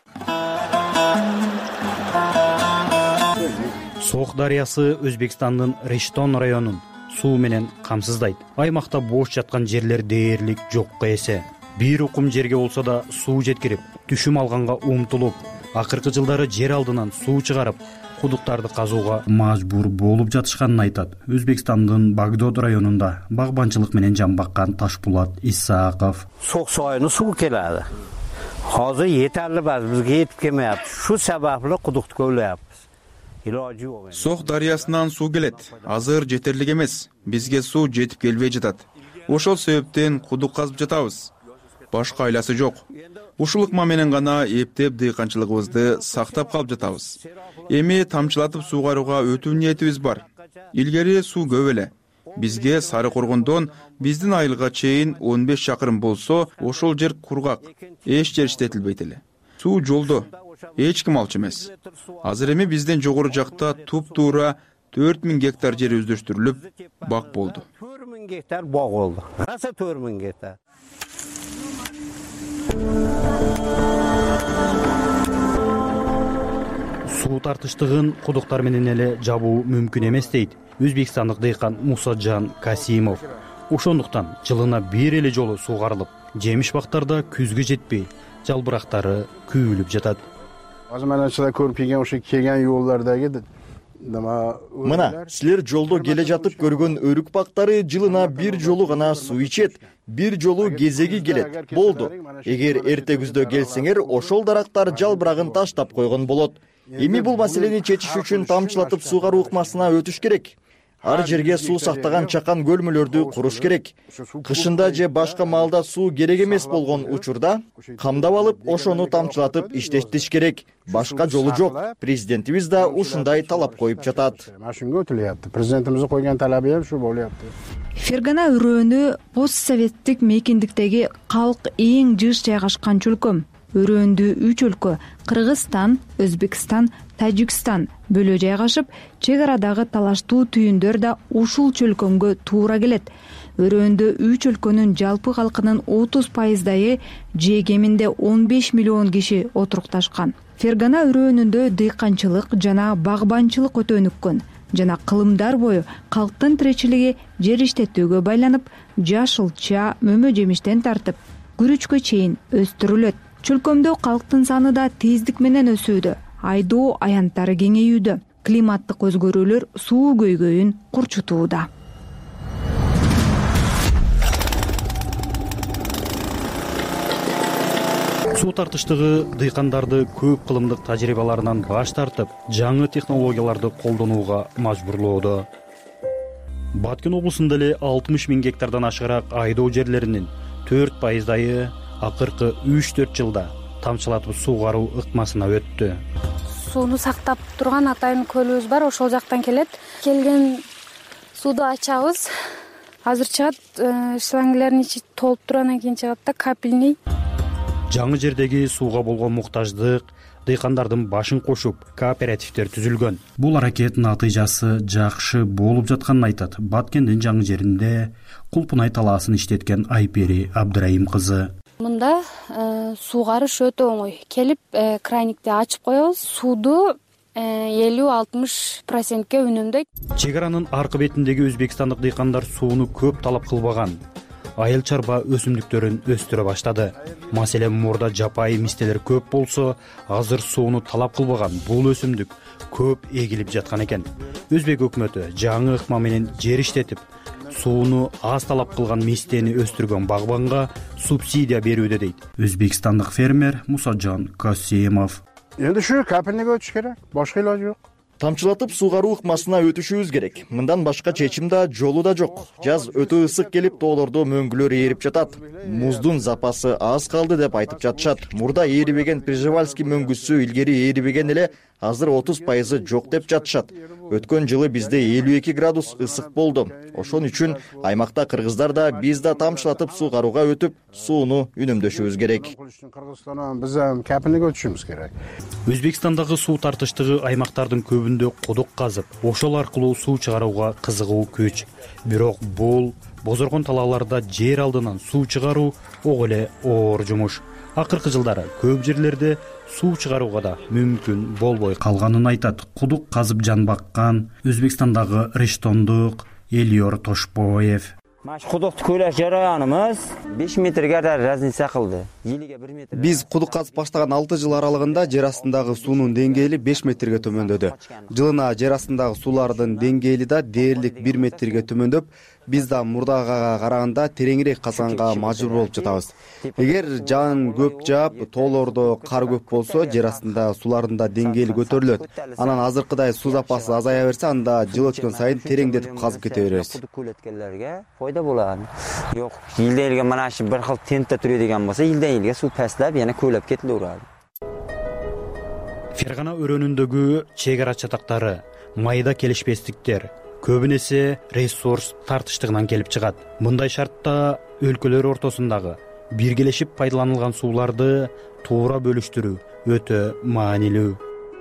Сох дарыясы Өзбекстандын Рештон районун суу менен камсыздайт. Аймакта бош жаткан жерлер дээрлик жокко эсе. Бир укум жерге болсо да суу жеткирип, түшүм алганга умтулуп, акыркы жылдары жер алдынан суу чыгарып, кудуктарды казууга мажбур болуп жатышканын айтат. Өзбекстандын Багдод районунда багбанчылык менен жан баккан Ташпулат Исааков. Сох суунун суу келadi. Hozir yetarli emas, bizga yetib kelmayapti. Shu sababli quduqni ko'layapmiz. Сох дарыясынан суу келет. Азыр жетерлик эмес. Бизге суу жетип келбей жатат. Ошол себептен кудук казып жатабыз. Башка айласы жок. Ушул ыкма менен гана эптеп дыйканчылыгыбызды сактап калып жатабыз. Эми тамчылатып суугарууга өтүү ниетибиз бар. Илгери суу көп эле. Бизге Сары Коргондон биздин айылга чейин он беш чакырым болсо, ошол жер кургак. Эч жер иштетилбейт эле. Суу жолдо. Эч ким алчу эмес. Азыр эми бизден жогору жакта туп-туура төрт миң гектар жер өздөштүрүлүп, бак болду. төрт миң гектар бак болду. Раса төрт миң гектар. Суу тартыштыгын кудуктар менен эле жабуу мүмкүн эмес дейт өзбекстандык дыйкан Мусаджан Касимов. Ошондуктан жылына бир эле жолу суугарылып, жемиш бактарда күзгө жетпей, жалбырактары күйүлүп жатат. көрүп келген ошо келген юллардагы Мына, силер жолдо келе жатып көргөн өрүк бактары жылына бир жолу гана суу ичет, бир жолу кезеги келет. Болду. Эгер эрте күздө келсеңер, ошол дарактар жалбырагын таштап койгон болот. Эми бул маселени чечиш үчүн тамчылатып суугаруу ыкмасына өтүш керек. ар жерге суу сактаган чакан көлмөлөрдү куруш керек. Кышында же башка маалда суу керек эмес болгон учурда камдап алып ошону тамчылатып иштетиш керек. Башка жолу жок. Президентибиз да ушундай талап коюп жатат. Ошонго өтүлөттү. Президентибиздин койгон талабы эми ушу болупту. Фергана өрөөнү постсоветтик мейкиндиктеги калк эң жыш жайгашкан чөлкөм. Өрөөндү үч өлкө Кыргызстан, Өзбекстан, Тажикстан бөлө жайгашып, чек арадагы талаштуу түйүндөр да ушул чөлкөмгө туура келет. Өрөөндө үч өлкөнүн жалпы калкынын отуз пайыздайы же кеминде он беш миллион киши отурукташкан. Фергана өрөөнүндө дыйканчылык жана багбанчылык өтө өнүккөн жана кылымдар бою калктын тиричилиги жер иштетүүгө байланып, жашылча, мөмө жемиштен тартып, күрүчкө чейин өстүрүлөт. Чөлкөмдө калктын саны да тездик менен өсүүдө, айдоо аянттары кеңейүүдө, климаттык өзгөрүүлөр суу көйгөйүн курчутууда. Суу тартыштыгы дыйкандарды көп кылымдык тажрыйбаларынан баш тартып, жаңы технологияларды колдонууга мажбурлоодо. Баткен облусунда эле алтымыш миң гектардан ашыгыраак айдоо жерлеринин төрт пайыздайы акыркы үч төрт жылда тамчылатып суугаруу ыкмасына өттү. Сууну сактап турган атайын көлүбүз бар, ошол жактан келет. Келген сууду ачабыз. Азыр чыгат, шлангылардын ичи толуп тургандан кийин чыгат да капельный. Жаңы жердеги сууга болгон муктаждык дыйкандардын башын кошуп, кооперативдер түзүлгөн. Бул аракет натыйжасы жакшы болуп жатканын айтат Баткендин жаңы жеринде Кулпунай талаасын иштеткен Айпери Абдырайым кызы. Мында суугарыш өтө оңой. Келип краникти ачып коебуз, сууду элүү алтымыш процентке үнөмдөйт. Чек аранын аркы бетиндеги өзбекстандык дыйкандар сууну көп талап кылбаган. Айыл чарба өсүмдүктөрүн өстүрө баштады. Маселен, мурда жапайы мистелер көп болсо, азыр сууну талап кылбаган бул өсүмдүк көп эгилип жаткан экен. Өзбек өкмөтү жаңы ыкма менен жер иштетип, сууну аз талап кылган мистени өстүргөн багбанга субсидия берүүдө дейт өзбекстандык фермер Мусаджан Касимов. Эми ушу капельныйга өтүш керек, башка илажы жок. Тамчылатып суугаруу ыкмасына өтүшүбүз керек. Мындан башка чечим да жолу да жок. Жаз өтө ысык келип, тоолордо мөңгүлөр ээрип жатат. Муздун запасы аз калды деп айтып жатышат. Мурда ээрибеген Прижевальский мөңгүсү илгери ээрибеген эле, азыр отуз пайызы жок деп жатышат. Өткөн жылы бизде элүү эки градус ысык болду. Ошон үчүн аймакта кыргыздар да биз да тамчылатып суугарууга өтүп, сууну үнөмдөшүбүз керек. Кыргызстандан биз капельныйга өтүшүбүз керек. Өзбекстандагы суу тартыштыгы аймактардын көбүндө кудук казып, ошол аркылуу суу чыгарууга кызыгуу күч. Бирок бул бозоргон талааларда жер алдынан суу чыгаруу ого эле оор жумуш. Акыркы жылдары көп жерлерде суу чыгарууга да мүмкүн болбой калганын айтат кудук казып жан баккан Өзбекстандагы Рештондук Элиор Тошпоев. Кудукту көйлөш жараяныбыз беш метрге разница кылды. Биз кудук казып баштаган алты жыл аралыгында жер астындагы суунун деңгээли беш метрге төмөндөдү. Жылына жер астындагы суулардын деңгээли да дээрлик бир метрге төмөндөп, биз да мурдага караганда тереңирээк казганга мажбур болуп жатабыз. Эгер жан көп жаап, тоолордо кар көп болсо, жер астында суулардын да деңгээли көтөрүлөт. Анан азыркыдай суу запасы азая берсе, анда жыл өткөн сайын тереңдетип казып кете беребиз. Файда болот. Жок, илден элге мына ушул бир кыл тентте туруу деген болсо, илден элге суу паслап, яна көйлөп кетиле берет. Фергана өрөөнүндөгү чек ара чатактары, майда келишпестиктер көбүн эсе ресурс тартыштыгынан келип чыгат. Мындай шартта өлкөлөр ортосундагы биргелешип пайдаланылган сууларды туура бөлүштүрүү өтө маанилүү.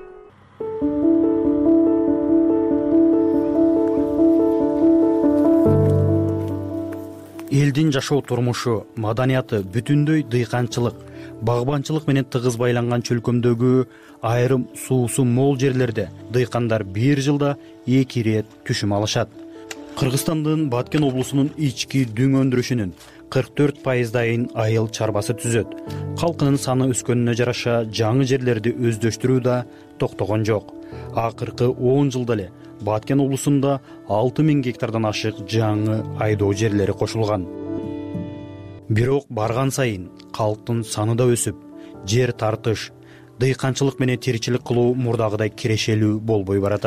Элдин жашоо турмушу, маданияты бүтүндөй дыйканчылык, багбанчылык менен тыгыз байланган чөлкөмдөгү айрым суусу мол жерлерде дыйкандар бир жылда эки ирет түшүм алышат. Кыргызстандын Баткен облусунун ички дүң өндүрүшүнүн кырк төрт пайыздайын айыл чарбасы түзөт. Калкынын саны өскөнүнө жараша жаңы жерлерди өздөштүрүү да токтогон жок. Акыркы он жылда эле Баткен облусунда алты миң гектардан ашык жаңы айдоо жерлери кошулган. Бирок барган сайын калктын саны да өсүп, жер тартыш, дыйканчылык менен тиричилик кылуу мурдагыдай кирешелүү болбой баратат.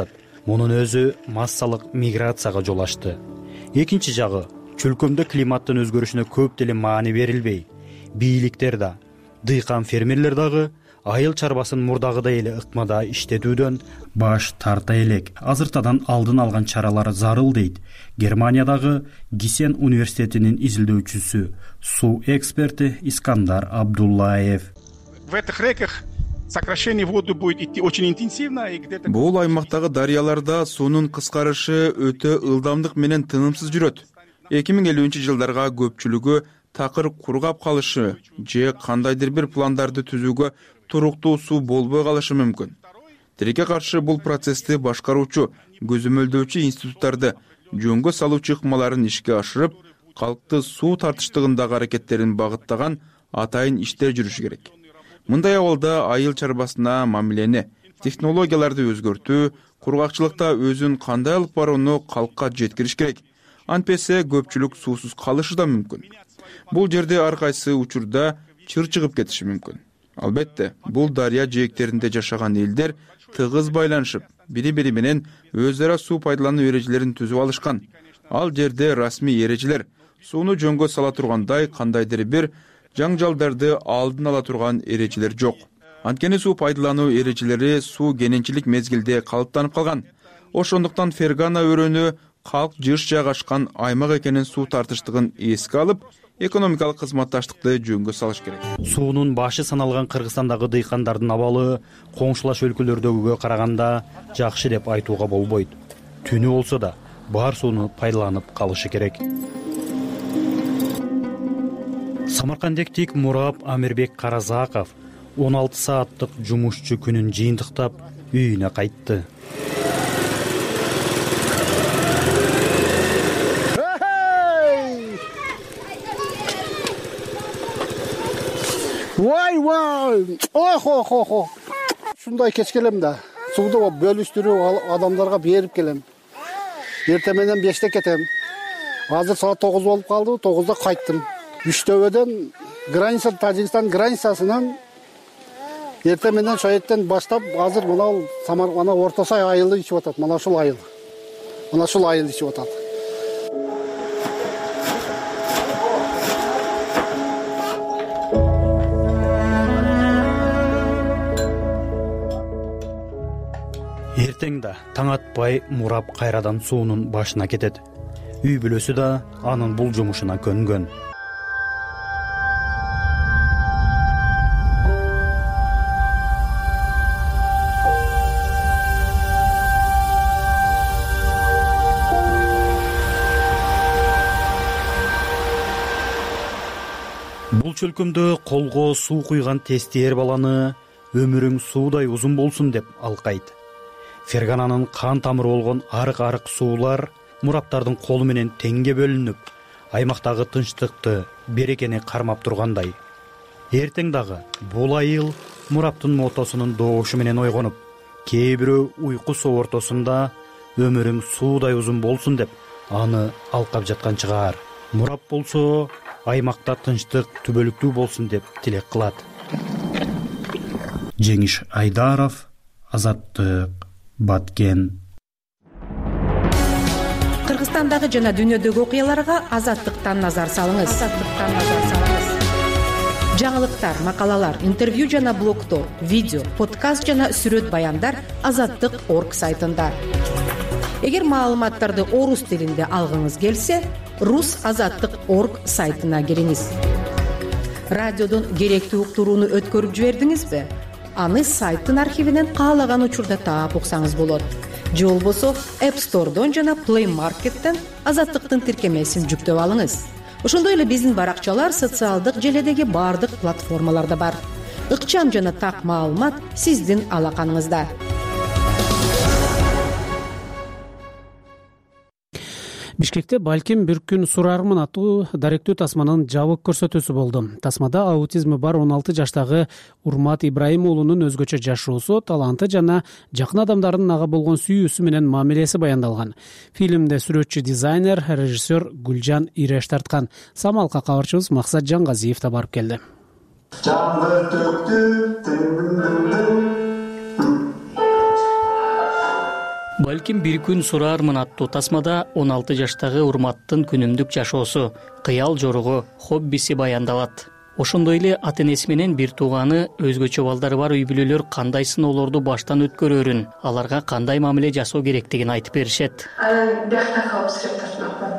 мунун өзү массалык миграцияга жол ачты. Экинчи жагы, чөлкөмдө климаттын өзгөрүшүнө көп деле маани берилбей, бийликтер да, дыйкан фермерлер дагы айыл чарбасын мурдагыдай эле ыкмада иштетүүдөн баш тарта элек. Азыртадан алдын алган чаралар зарыл дейт Германиядагы Гисен университетинин изилдөөчүсү, суу эксперти Искандар Абдуллаев. В этих реках сокращение воды будет идти очень интенсивно и где-то... Бул аймактагы дарыяларда суунун кыскарышы өтө ылдамдык менен тынымсыз жүрөт. эки миң элүүнчү жылдарга көпчүлүгү такыр кургап калышы же кандайдыр бир пландарды түзүүгө туруктуу суу болбой калышы мүмкүн. Тилекке каршы бул процессти башкаруучу, көзөмөлдөөчү институттарды жөнгө салуучу ыкмаларын ишке ашырып, калкты суу тартыштыгындагы аракеттерин багыттаган атайын иштер жүрүшү керек. Мындай абалда айыл чарбасына мамилени, технологияларды өзгөртүү, кургакчылыкта өзүн кандай алып барууну калкка жеткириш керек. Антпесе көпчүлүк суусуз калышы да мүмкүн. Бул жерде ар кайсы учурда чыр чыгып кетиши мүмкүн. Албетте, бул дарыя жээктеринде жашаган элдер тыгыз байланышып, бири-бири менен өз ара суу пайдалануу эрежелерин түзүп алышкан. Ал жерде расмий эрежелер, сууну жөнгө сала тургандай кандайдыр бир жаңжалдарды алдын ала турган эрежелер жок. Анткени суу пайдалануу эрежелери суу кененчилик мезгилде калыптанып калган. Ошондуктан Фергана өрөөнү калк жыш жайгашкан аймак экенин суу тартыштыгын эске алып, экономикалык кызматташтыкты жөнгө салыш керек. Суунун башы саналган Кыргызстандагы дыйкандардын абалы коңшулаш өлкөлөрдөгүгө караганда жакшы деп айтууга болбойт. Түнү болсо да бар сууну пайдаланып калышы керек. Самаркандектик мурап Амирбек Каразаков он алты сааттык жумушчу күнүн жыйынтыктап үйүнө кайтты. Vay vay! Oh oh oh oh! Şunday keç kelem da. Suudu bölüştürüp adamlarga berip kelem. Erте менен беште кетем. Азыр саат тогуз болуп калды, тогузда кайттым. Үчтөбөдөн граница, Тажикстан границасынан эрте менен шоеттен баштап азыр мына Самар, мына Орто Сай айылы ичип атат. Мына ушул айыл. Мына ушул айыл ичип атат. Эртең да таң атпай мурап кайрадан суунун башына кетет. Үй бүлөсү да анын бул жумушуна көнгөн. Бул чөлкөмдө колго суу куйган тестиер баланы өмүрүң суудай узун болсун деп алкайт. Фергананын кан тамыры болгон арык-арык суулар мураптардын колу менен теңге бөлүнүп, аймактагы тынчтыкты, берекени кармап тургандай. Эртең дагы бул айыл мураптын мотосунун доошу менен ойгонуп, кээ бирөө уйку соортосунда өмүрүң суудай узун болсун деп аны алкап жаткан чыгар. Мурап болсо аймакта тынчтык, түбөлүктүү болсун деп тилек кылат. Жеңиш Айдаров, Азаттык, Баткен. Кыргызстандагы жана дүйнөдөгү окуяларга Азаттыктан назар салыңыз. Азаттыктан назар салыңыз. Жаңылыктар, макалалар, интервью жана блогтор, видео, подкаст жана сүрөт баяндар азаттык точка орг сайтында. Эгер маалыматтарды орус тилинде алгыңыз келсе, рус азаттык точка орг сайтына кириңиз. Радиодон керектүү уктурууну өткөрүп жибердиңизби? Аны сайттын архивинен каалаган учурда таап уксаңыз болот. Же болбосо App Store'дон жана Play Market'тен Азаттыктын тиркемесин жүктөп алыңыз. Ошондой эле биздин баракчалар социалдык желедеги бардык платформаларда бар. Ыкчам жана так маалымат сиздин алаканыңызда. Бишкекте балким бир күн сурармын аттуу даректүү тасманын жабык көрсөтүүсү болду. Тасмада аутизми бар он алты жаштагы Урмат Ибраим уулунун өзгөчө жашоосу, таланты жана жакын адамдардын ага болгон сүйүүсү менен мамилеси баяндалган. Фильмде сүрөтчү, дизайнер, режиссер Гүлжан Иреш тарткан. Самалка кабарчыбыз Максат Жаңгазиев да барып келди. балким бир күн сураармын аттуу тасмада он алты жаштагы Урматтын күнүмдүк жашоосу, кыял жоругу, хоббиси баяндалат. Ошондой эле ата энеси менен бир тууганы өзгөчө балдары бар үй бүлөлөр кандай сыноолорду баштан өткөрөрүн, аларга кандай мамиле жасоо керектигин айтып беришет. Анан биякта калып сүрөт тартмакмын.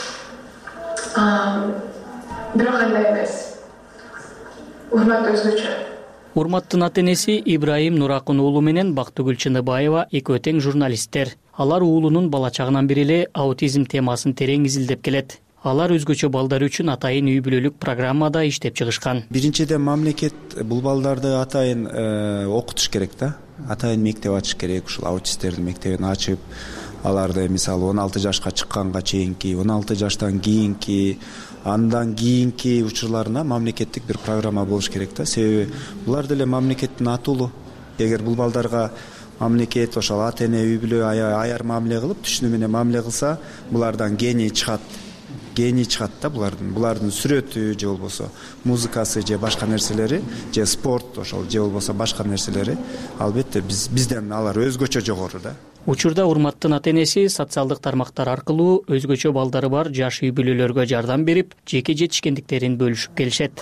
Бирок андай эмес. Урмат өзгөчө. Урматтын ата энеси Ибраим Нуракун уулу менен Бактыгүл Чыныбаева экөө тең журналисттер. Алар уулунун бала чагынан бери эле аутизм темасын терең изилдеп келет. Алар өзгөчө балдар үчүн атайын үй бүлөлүк программада иштеп чыгышкан. Биринчиден мамлекет бул балдарды атайын окутуш керек да. Атайын мектеп ачыш керек. Ушул аутисттердин мектебин ачып, аларды мисалы он алты жашка чыкканга чейинки, он алты жаштан кийинки, андан кийинки учурларына мамлекеттик бир программа болуш керек да. Себеби булар деле мамлекеттин атуулу. Эгер бул балдарга мамлекет ошол ата эне үй бүлө аяр мамиле кылып, түшүнүү менен мамиле кылса, булардан гений чыгат. Гений чыгат да булардын. Булардын сүрөтү же болбосо музыкасы же башка нерселери, же спорт ошол же болбосо башка нерселери албетте биз бизден алар өзгөчө жогору да. Учурда Урматтын ата энеси социалдык тармактар аркылуу өзгөчө балдары бар жаш үй бүлөлөргө жардам берип, жеке жетишкендиктерин бөлүшүп келишет.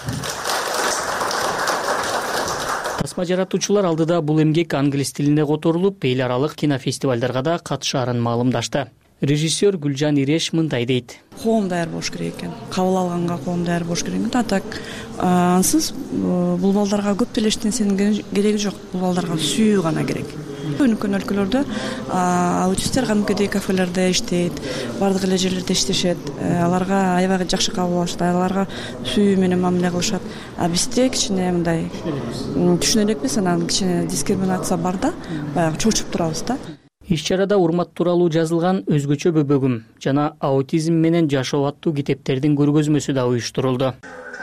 Тасма жаратуучулар алдыда бул эмгек англис тилинде которулуп, эл аралык кинофестивалдарга да катышаарын маалымдашты. Режиссер Гүлжан Иреш мындай дейт. Коом даяр болуш керек экен. Кабыл алганга коом даяр болуш керек экен. Так ансыз бул балдарга көп деле эчтенесинин кереги жок. Бул балдарга сүйүү гана керек. Өнүккөн өлкөлөрдө аутисттер кадимкидей кафелерде иштейт, бардык эле жерлерде иштешет. Аларга аябай жакшы кабыл алышат, аларга сүйүү менен мамиле кылышат. А бизде кичине мындай түшүнө элекпиз, анан кичине дискриминация бар да, баягы чочуп турабыз да. Иш-чарада Урмат тууралуу жазылган өзгөчө бөбөгүм жана аутизм менен жашоо аттуу китептердин көргөзмөсү да уюштурулду.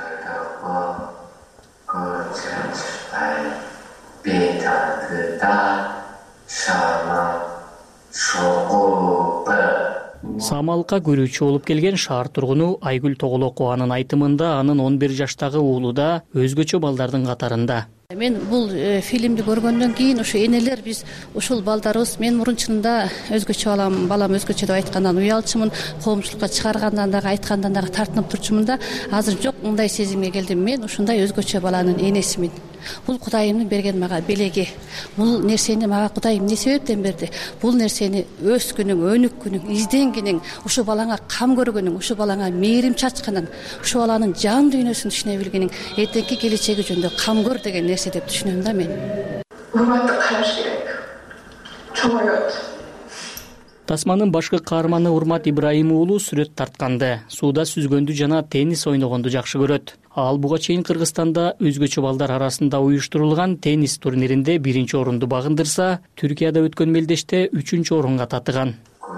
Самалыкка көрүүчү болуп келген шаар тургуну Айгүл Тоголокованын айтымында анын он бир жаштагы уулу да өзгөчө балдардын катарында. Мен бул фильмди көргөндөн кийин ошо энелер биз ушул балдарыбыз мен мурун чынында өзгөчө балам балам өзгөчө деп айткандан уялчумун, коомчулукка чыгаргандан дагы айткандан дагы тартынып турчумун да. Азыр жок, мындай сезимге келдим. Мен ушундай өзгөчө баланын энесимин. Бул Кудайымдын берген мага белеги. Бул нерсени мага Кудайым эмне себептен берди? Бул нерсени өскүнүң, өнүккүнүң, изденгениң, ушу балаңа кам көргөнүң, ушу балаңа мээрим чачканың, ушу баланын жан дүйнөсүн түшүнө билгениң, эртеңки келечеги жөнүндө кам көр деген нерсе деп түшүнөм да мен. Урматты караш керек. Чоңойот. Тасманын башкы каарманы Урмат Ибраим уулу сүрөт тартканды, сууда сүзгөндү жана теннис ойногонду жакшы көрөт. Ал буга чейин Кыргызстанда өзгөчө балдар арасында уюштурулган теннис турниринде биринчи орунду багындырса, Түркияда өткөн мелдеште үчүнчү орунга татыган.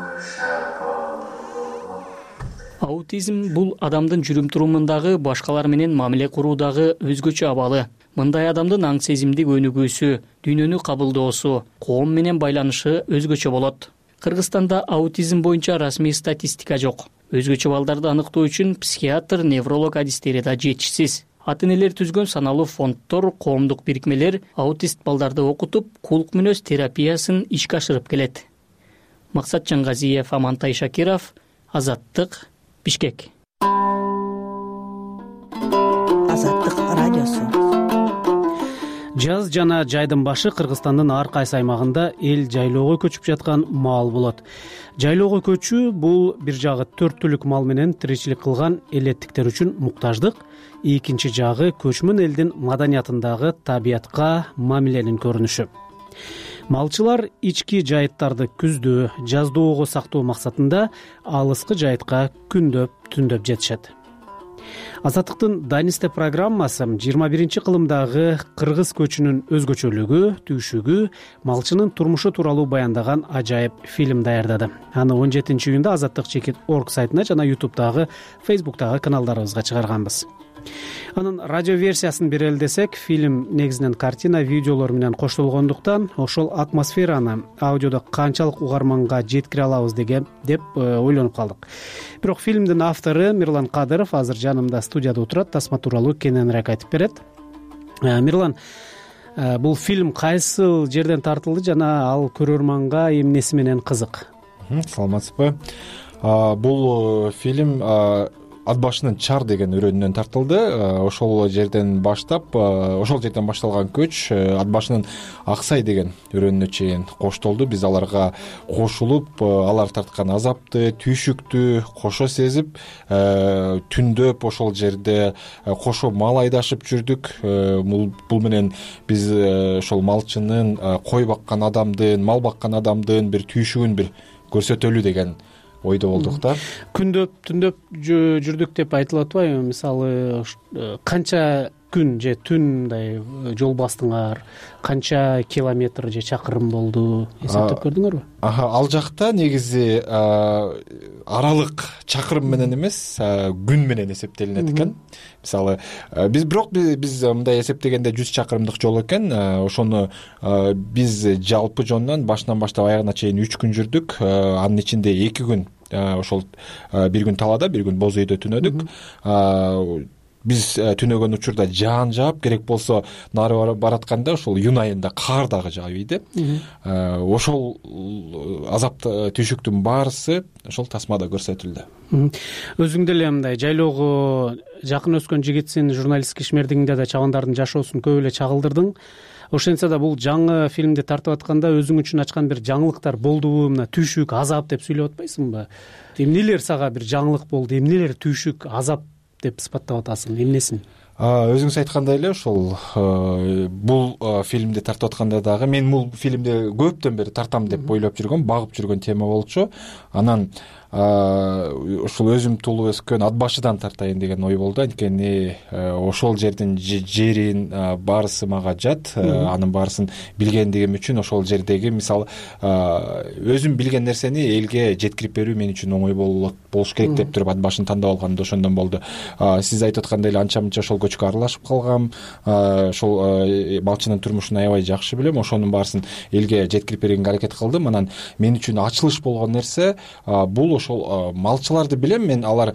Аутизм бул адамдын жүрүм-турумундагы башкалар менен мамиле куруудагы өзгөчө абалы. Мындай адамдын аң сезимдик өнүгүүсү, дүйнөнү кабылдоосу, коом менен байланышы өзгөчө болот. Кыргызстанда аутизм боюнча расмий статистика жок. Өзгөчө балдарды аныктоо үчүн психиатр, невролог адистери да жетишсиз. Ата энелер түзгөн саналуу фонддор, коомдук бирикмелер аутист балдарды окутуп, кулк мүнөз терапиясын ишке ашырып келет. Максат Жаңгазиев, Амантай Шакиров, Азаттык, Бишкек. Азаттык радиосу. Жаз жана жайдын башы Кыргызстандын ар кайсы аймагында эл жайлоого көчүп жаткан маал болот. Жайлоого көчүү бул бир жагы төрт түлүк мал менен тиричилик кылган элеттиктер үчүн муктаждык, экинчи жагы көчмөн элдин маданиятындагы табиятка мамиленин көрүнүшү. Малчылар ички жайыттарды күздө, жаздоого сактоо максатында алыскы жайытка күндөп, түндөп жетишет. Азаттыктын Данисте программасы жыйырма биринчи кылымдагы кыргыз көчүнүн өзгөчөлүгү, түйшүгү, малчынын турмушу тууралуу баяндаган ажайып фильм даярдады. Аны он жетинчи июнда азаттык чекит точка орг сайтына жана ютубтагы, фейсбуктагы каналдарыбызга чыгарганбыз. Анын радио версиясын берели десек, фильм негизинен картина, видеолор менен коштолгондуктан ошол атмосфераны аудиодо канчалык угарманга жеткире алабыз деген деп ойлонуп калдык. Бирок фильмдин автору Мирлан Кадыров азыр жанымда студияда отурат, тасма тууралуу кененирээк айтып берет. Мирлан, бул фильм кайсыл жерден тартылды жана ал көрөрманга эмнеси менен кызык? Саламатсызбы. Бул фильм ат башынын чар деген өрөөнүнөн тартылды. Ошол жерден баштап, ошол жерден башталган көч ат башынын Аксай деген өрөөнүнө чейин коштолду. Биз аларга кошулуп, алар тарткан азапты, түйшүктү кошо сезип, түндөп ошол жерде кошо мал айдашып жүрдүк. Бул менен биз ошол малчынын, кой баккан адамдын, мал баккан адамдын бир түйшүгүн бир көрсөтөлү деген ойдо болдук да. Күндөп, түндөп жүрдүк деп айтылып атпайбы? Мисалы, канча күн же түн мындай жол бастыңар, канча километр же чакырым болду, эсептеп көрдүңөрбү? Ал жакта негизи аралык чакырым менен эмес, күн менен эсептелинет экен. Мисалы, биз бирок биз мындай эсептегенде жүз чакырымдык жол экен. Ошону биз жалпы жонунан башынан баштап аягына чейин үч күн жүрдүк. Анын ичинде эки күн ошол бир күн талаада, бир күн боз үйдө түнөдүк. Биз түнөгөн учурда жаан жаап, керек болсо нары баратканда ошол июнь айында кар дагы жаап ийди. Ошол азап түйшүктүн баарысы ошол тасмада көрсөтүлдү. Өзүң деле мындай жайлоого жакын өскөн жигитсиң, журналисттик ишмердигиңде да чабандардын жашоосун көп эле чагылдырдың. Ошентсе да бул жаңы фильмди тартып атканда өзүң үчүн ачкан бир жаңылыктар болдубу? Мына түйшүк, азап деп сүйлөп атпайсыңбы? Эмнелер сага бир жаңылык болду? Эмнелер түйшүк, азап деп сыпаттап атасың? Эмнесин? Өзүңүз айткандай эле ошол бул фильмди тартып атканда дагы мен бул фильмди көптөн бери тартам деп ойлоп жүргөм, багып жүргөн тема болчу. Анан ушул өзүм туулуп өскөн ат башыдан тартайын деген ой болду. Анткени ошол жердин жерин баарысы мага жат, анын баарысын билгендигим үчүн ошол жердеги, мисалы, өзүм билген нерсени элге жеткирип берүү мен үчүн оңой болуш керек деп туруп ат башын тандап алгам да ошондон болду. Сиз айтып аткандай эле анча мынча ошол көчкө аралашып калгам, ошол малчынын турмушун аябай жакшы билем, ошонун баарысын элге жеткирип бергенге аракет кылдым. Анан мен үчүн ачылыш болгон нерсе бул ошол малчыларды билем мен, алар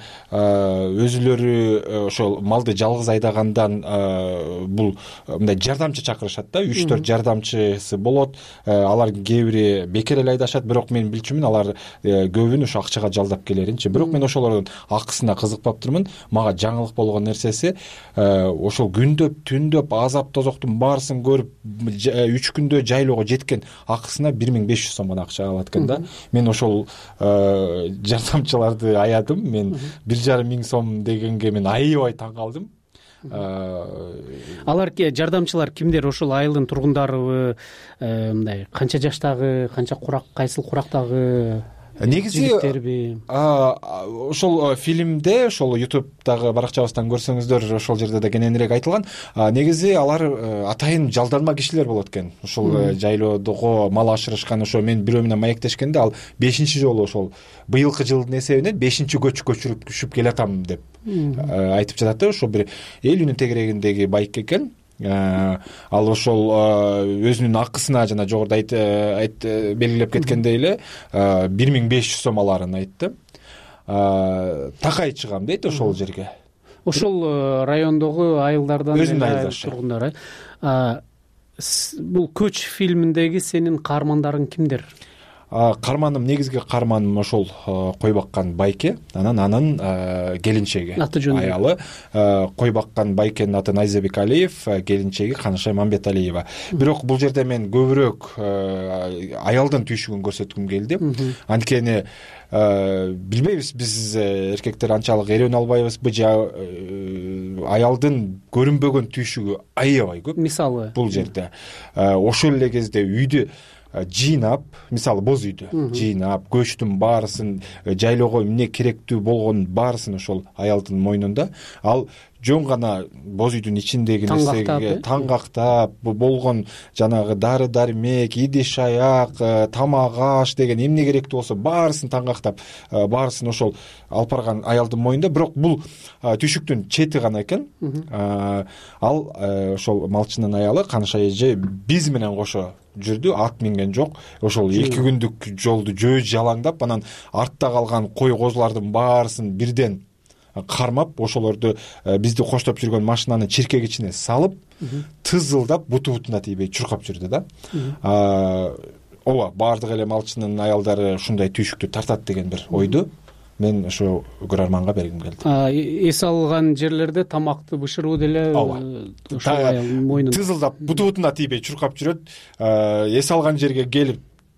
өзүлөрү ошол малды жалгыз айдагандан бул мындай жардамчы чакырышат да, үч төрт жардамчысы болот. Алар кээ бири бекер эле айдашат, бирок мен билчүмүн алар көбүн ошо акчага жалдап келеринчи. Бирок мен ошолордун акысына кызыкпаптырмын. Мага жаңылык болгон нерсеси ошол күндөп, түндөп, азап тозоктун баарысын көрүп үч күндө жайлоого жеткен акысына бир миң беш жүз сом гана акча алат экен да. Мен ошол жардамчыларды аядым. Мен бир жарым миң сом дегенге мен аябай таң калдым. Алар жардамчылар кимдер? Ошол айылдын тургундарыбы? Мындай канча жаштагы, канча курак, кайсыл курактагы негизи ошол фильмде, ошол ютубтагы баракчабыздан көрсөңүздөр, ошол жерде да кененирээк айтылган. Негизи алар атайын жалданма кишилер болот экен. Ошол жайлоодого мал ашырышкан, ошо мен бирөө менен маектешкенде ал бешинчи жолу ошол быйылкы жылдын эсебинен бешинчи көч көчүрүп түшүп келатам деп айтып жатат да. Ошо бир эл үнүн тегерегиндеги байке экен. Ал ошол өзүнүн акысына жана жогоруда айт белгилеп кеткендей эле бир миң беш жүз сом аларын айтты. Такай чыгам дейт ошол жерге. Ошол райондогу айылдардан өзүнүн айылдашы тургундар. Бул көч фильминдеги сенин каармандарың кимдер? Карманым, негизги карманым ошол кой баккан байке, анан анын келинчеги, аялы. Кой баккан байкенин аты Найзабек Алиев, келинчеги Канышай Мамбеталиева. Бирок бул жерде мен көбүрөөк аялдын түйшүгүн көрсөткүм келди. Анткени билбейбиз, биз эркектер анчалык эрөөнө албайбызбы, же аялдын көрүнбөгөн түйшүгү аябай көп. Мисалы бул жерде ошол эле кезде үйдү жыйнап, мисалы боз үйдү жыйнап, көчтүн баарысын, жайлоого эмне керектүү болгонун баарысын ошол аялдын мойнунда. Ал жөн гана боз үйдүн ичиндеги нерсеге таңгактап, болгон жанагы дары дармек, идиш аяк, тамак аш деген эмне керектүү болсо баарысын таңгактап, баарысын ошол алып барган аялдын мойнунда. Бирок бул түйшүктүн чети гана экен. Ал ошол малчынын аялы Канышай эже биз менен кошо жүрдү, ат минген жок. Ошол эки күндүк жолду жөө жалаңдап, анан артта калган кой козулардын баарысын бирден кармап ошолорду бизди коштоп жүргөн машинанын чиркегичине салып тызылдап буту бутуна тийбей чуркап жүрдү да. Ооба, баардык эле малчынын аялдары ушундай түйшүктү тартат деген бир ойду мен ошо көрөрманга бергим келди. Эс алган жерлерде тамакты бышыруу деле ошол мойнун тызылдап буту бутуна тийбей чуркап жүрөт. Эс алган жерге келип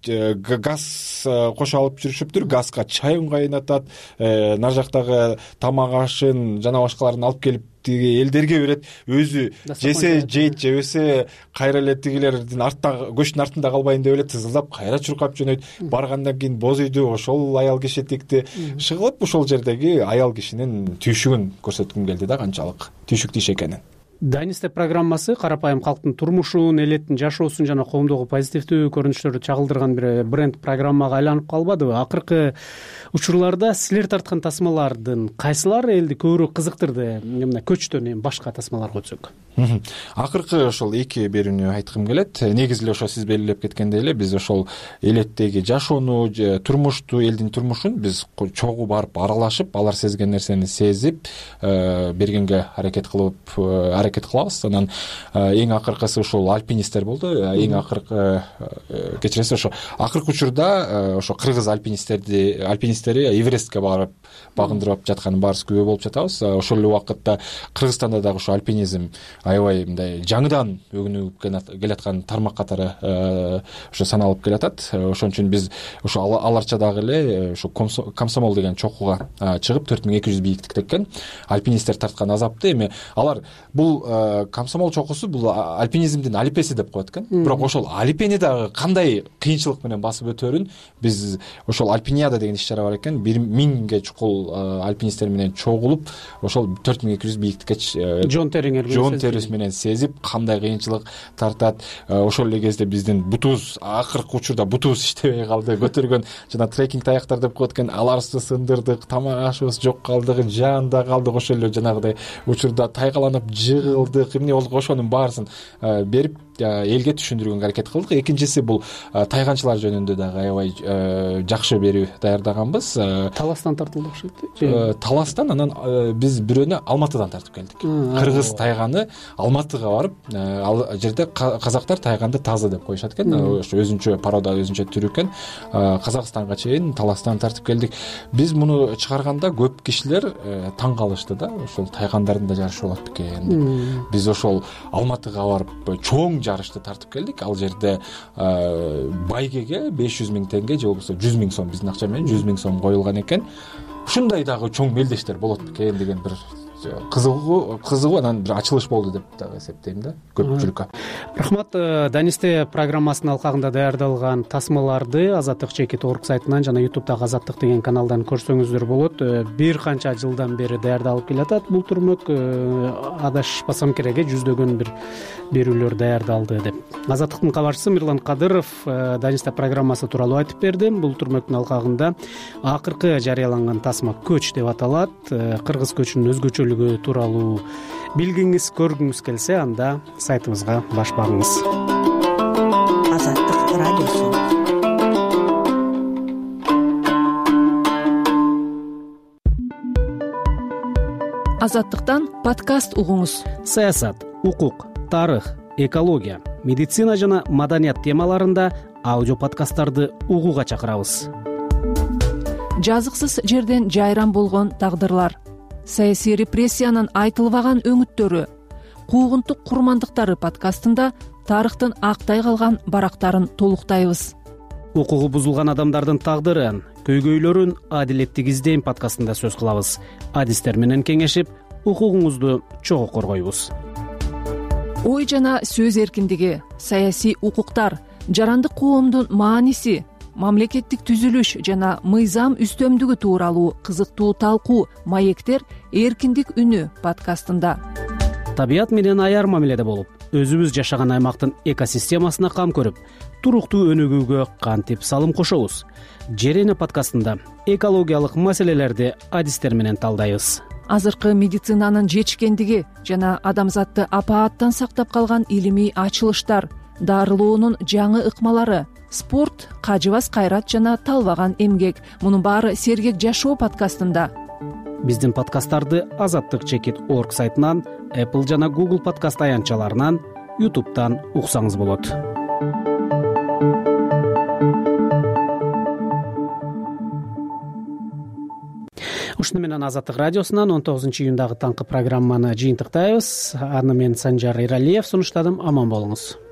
газ кошуп алып жүрүшүптүр, газга чайын кайнатат, нар жактагы тамак ашын жана башкаларын алып келип тиги элдерге берет, өзү жесе жейт, жебесе кайра эле тигилердин артта көчтүн артында калбайын деп эле тызылдап кайра чуркап жөнөйт. Баргандан кийин боз үйдү ошол аял киши тикти. Шыгылып ошол жердеги аял кишинин түйшүгүн көрсөткүм келди да, канчалык түйшүктүү иш экенин. Данисте программасы карапайым калктын турмушун, элеттин жашоосун жана коомдогу позитивдүү көрүнүштөрдү чагылдырган бир бренд программага айланып калбадыбы? Акыркы учурларда силер тарткан тасмалардын кайсылар элди көбүрөөк кызыктырды? Мына көчтөн эми башка тасмаларга өтсөк. Акыркы ошол эки берүүнү айткым келет. Негизи эле ошо сиз белгилеп кеткендей эле биз ошол элеттеги жашоону, турмушту, элдин турмушун биз чогуу барып аралашып, алар сезген нерсени сезип, бергенге аракет кылып аракет кылабыз. Анан эң акыркысы ошол альпинисттер болду. Эң акыркы кечиресиз ошо акыркы учурда ошо кыргыз альпинисттерди альпинисттери Эверестке барып багындырып жатканын баарыбыз күбө болуп жатабыз. Ошол эле убакытта Кыргызстанда дагы ошо альпинизм аябай мындай жаңыдан өгүнүп келаткан тармак катары ошо саналып келатат. Ошон үчүн биз ошо аларча дагы эле ошо Комсомол деген чокуга чыгып төрт миң эки жүз бийиктикте экен альпинисттер тарткан азапты эми алар бул Комсомол чокусу бул альпинизмдин алипеси деп коет экен. Бирок ошол алипени дагы кандай кыйынчылык менен басып өтөөрүн биз ошол альпиниада деген иш чара бар экен. бир миңге чукул альпинисттер менен чогулуп ошол төрт миң эки жүз бийиктикке жон териңер жон терис менен сезип кандай кыйынчылык тартат. Ошол эле кезде биздин бутубуз акыркы учурда бутубуз иштебей калды. Көтөргөн жана трекинг таяктар деп коет экен. Аларыбызды сындырдык, тамак ашыбыз жок калды, жаанда калдык. Ошол эле жанагыдай учурда тайгаланып жыгылдык. Эмне болдук? Ошонун баарысын берип элге түшүндүргөнгө аракет кылдык. Экинчиси бул тайганчылар жөнүндө дагы аябай жакшы берүү даярдаганбыз. Таластан тартылды окшойт. Таластан, анан биз бирөөнү Алматыдан тартып келдик. Кыргыз тайганы Алматыга барып, ал жерде казактар тайганды тазы деп коюшат экен. Ошо өзүнчө порода, өзүнчө түрү экен. Казакстанга чейин Таластан тартып келдик. Биз муну чыгарганда көп кишилер таң калышты да, ошол тайгандардын да жарышы болот экен. Биз ошол Алматыга барып чоң жарышты тартып келдик. Ал жерде байгеге беш жүз миң теңге же болбосо жүз миң сом, биздин акча менен жүз миң сом коюлган экен. Ушундай дагы чоң мелдештер болот экен деген бир кызыгуу кызыгуу анан бир ачылыш болду деп дагы эсептейм да көпчүлүккө. Рахмат. Данисте программасынын алкагында даярдалган тасмаларды Азаттык чекит орг сайтынан жана ютубтагы Азаттык деген каналдан көрсөңүздөр болот. Бир канча жылдан бери даярдалып келатат бул турмөк. Адашпасам керек, жүздөгөн бир берүүлөр даярдалды деп. Азаттыктын кабарчысы Мирлан Кадыров Данисте программасы тууралуу айтып берди. Бул турмөктүн алкагында акыркы жарыяланган тасма көч деп аталат. Кыргыз көчүнүн өзгөчөлүгү тууралуу билгиңиз, көргүңүз келсе, анда сайтыбызга баш багыңыз. Азаттык радиосу. Азаттыктан подкаст угуңуз. Саясат, укук, тарых, экология, медицина жана маданият темаларында аудио подкасттарды угууга чакырабыз. Жазыксыз жерден жайран болгон тагдырлар, саясий репрессиянын айтылбаган өңүттөрү, куугунтук курмандыктары подкастында тарыхтын актай калган барактарын толуктайбыз. Укугу бузулган адамдардын тагдырын, көйгөйлөрүн адилеттик издейм подкастында сөз кылабыз. Адистер менен кеңешип, укугуңузду чогуу коргойбуз. Ой жана сөз эркиндиги, саясий укуктар, жарандык коомдун мааниси, мамлекеттик түзүлүш жана мыйзам үстөмдүгү тууралуу кызыктуу талкуу маектер эркиндик үнү подкастында. Табият менен аяр мамиледе болуп, өзүбүз жашаган аймактын экосистемасына кам көрүп, туруктуу өнүгүүгө кантип салым кошобуз. Жер эне подкастында экологиялык маселелерди адистер менен талдайбыз. Азыркы медицинанын жетишкендиги жана адамзатты апааттан сактап калган илимий ачылыштар, дарылоонун жаңы ыкмалары, спорт, кажыбас кайрат жана талбаган эмгек. Мунун баары Сергек жашоо подкастында. биздин подкасттарды азаттык чекит орг сайтынан, Apple жана Google подкаст аянтчаларынан, YouTube'дан уксаңыз болот. Ушуну менен Азаттык радиосунан он тогузунчу июндагы таңкы программаны жыйынтыктайбыз. Аны мен Санжар Иралиев сунуштадым. Аман болуңуз.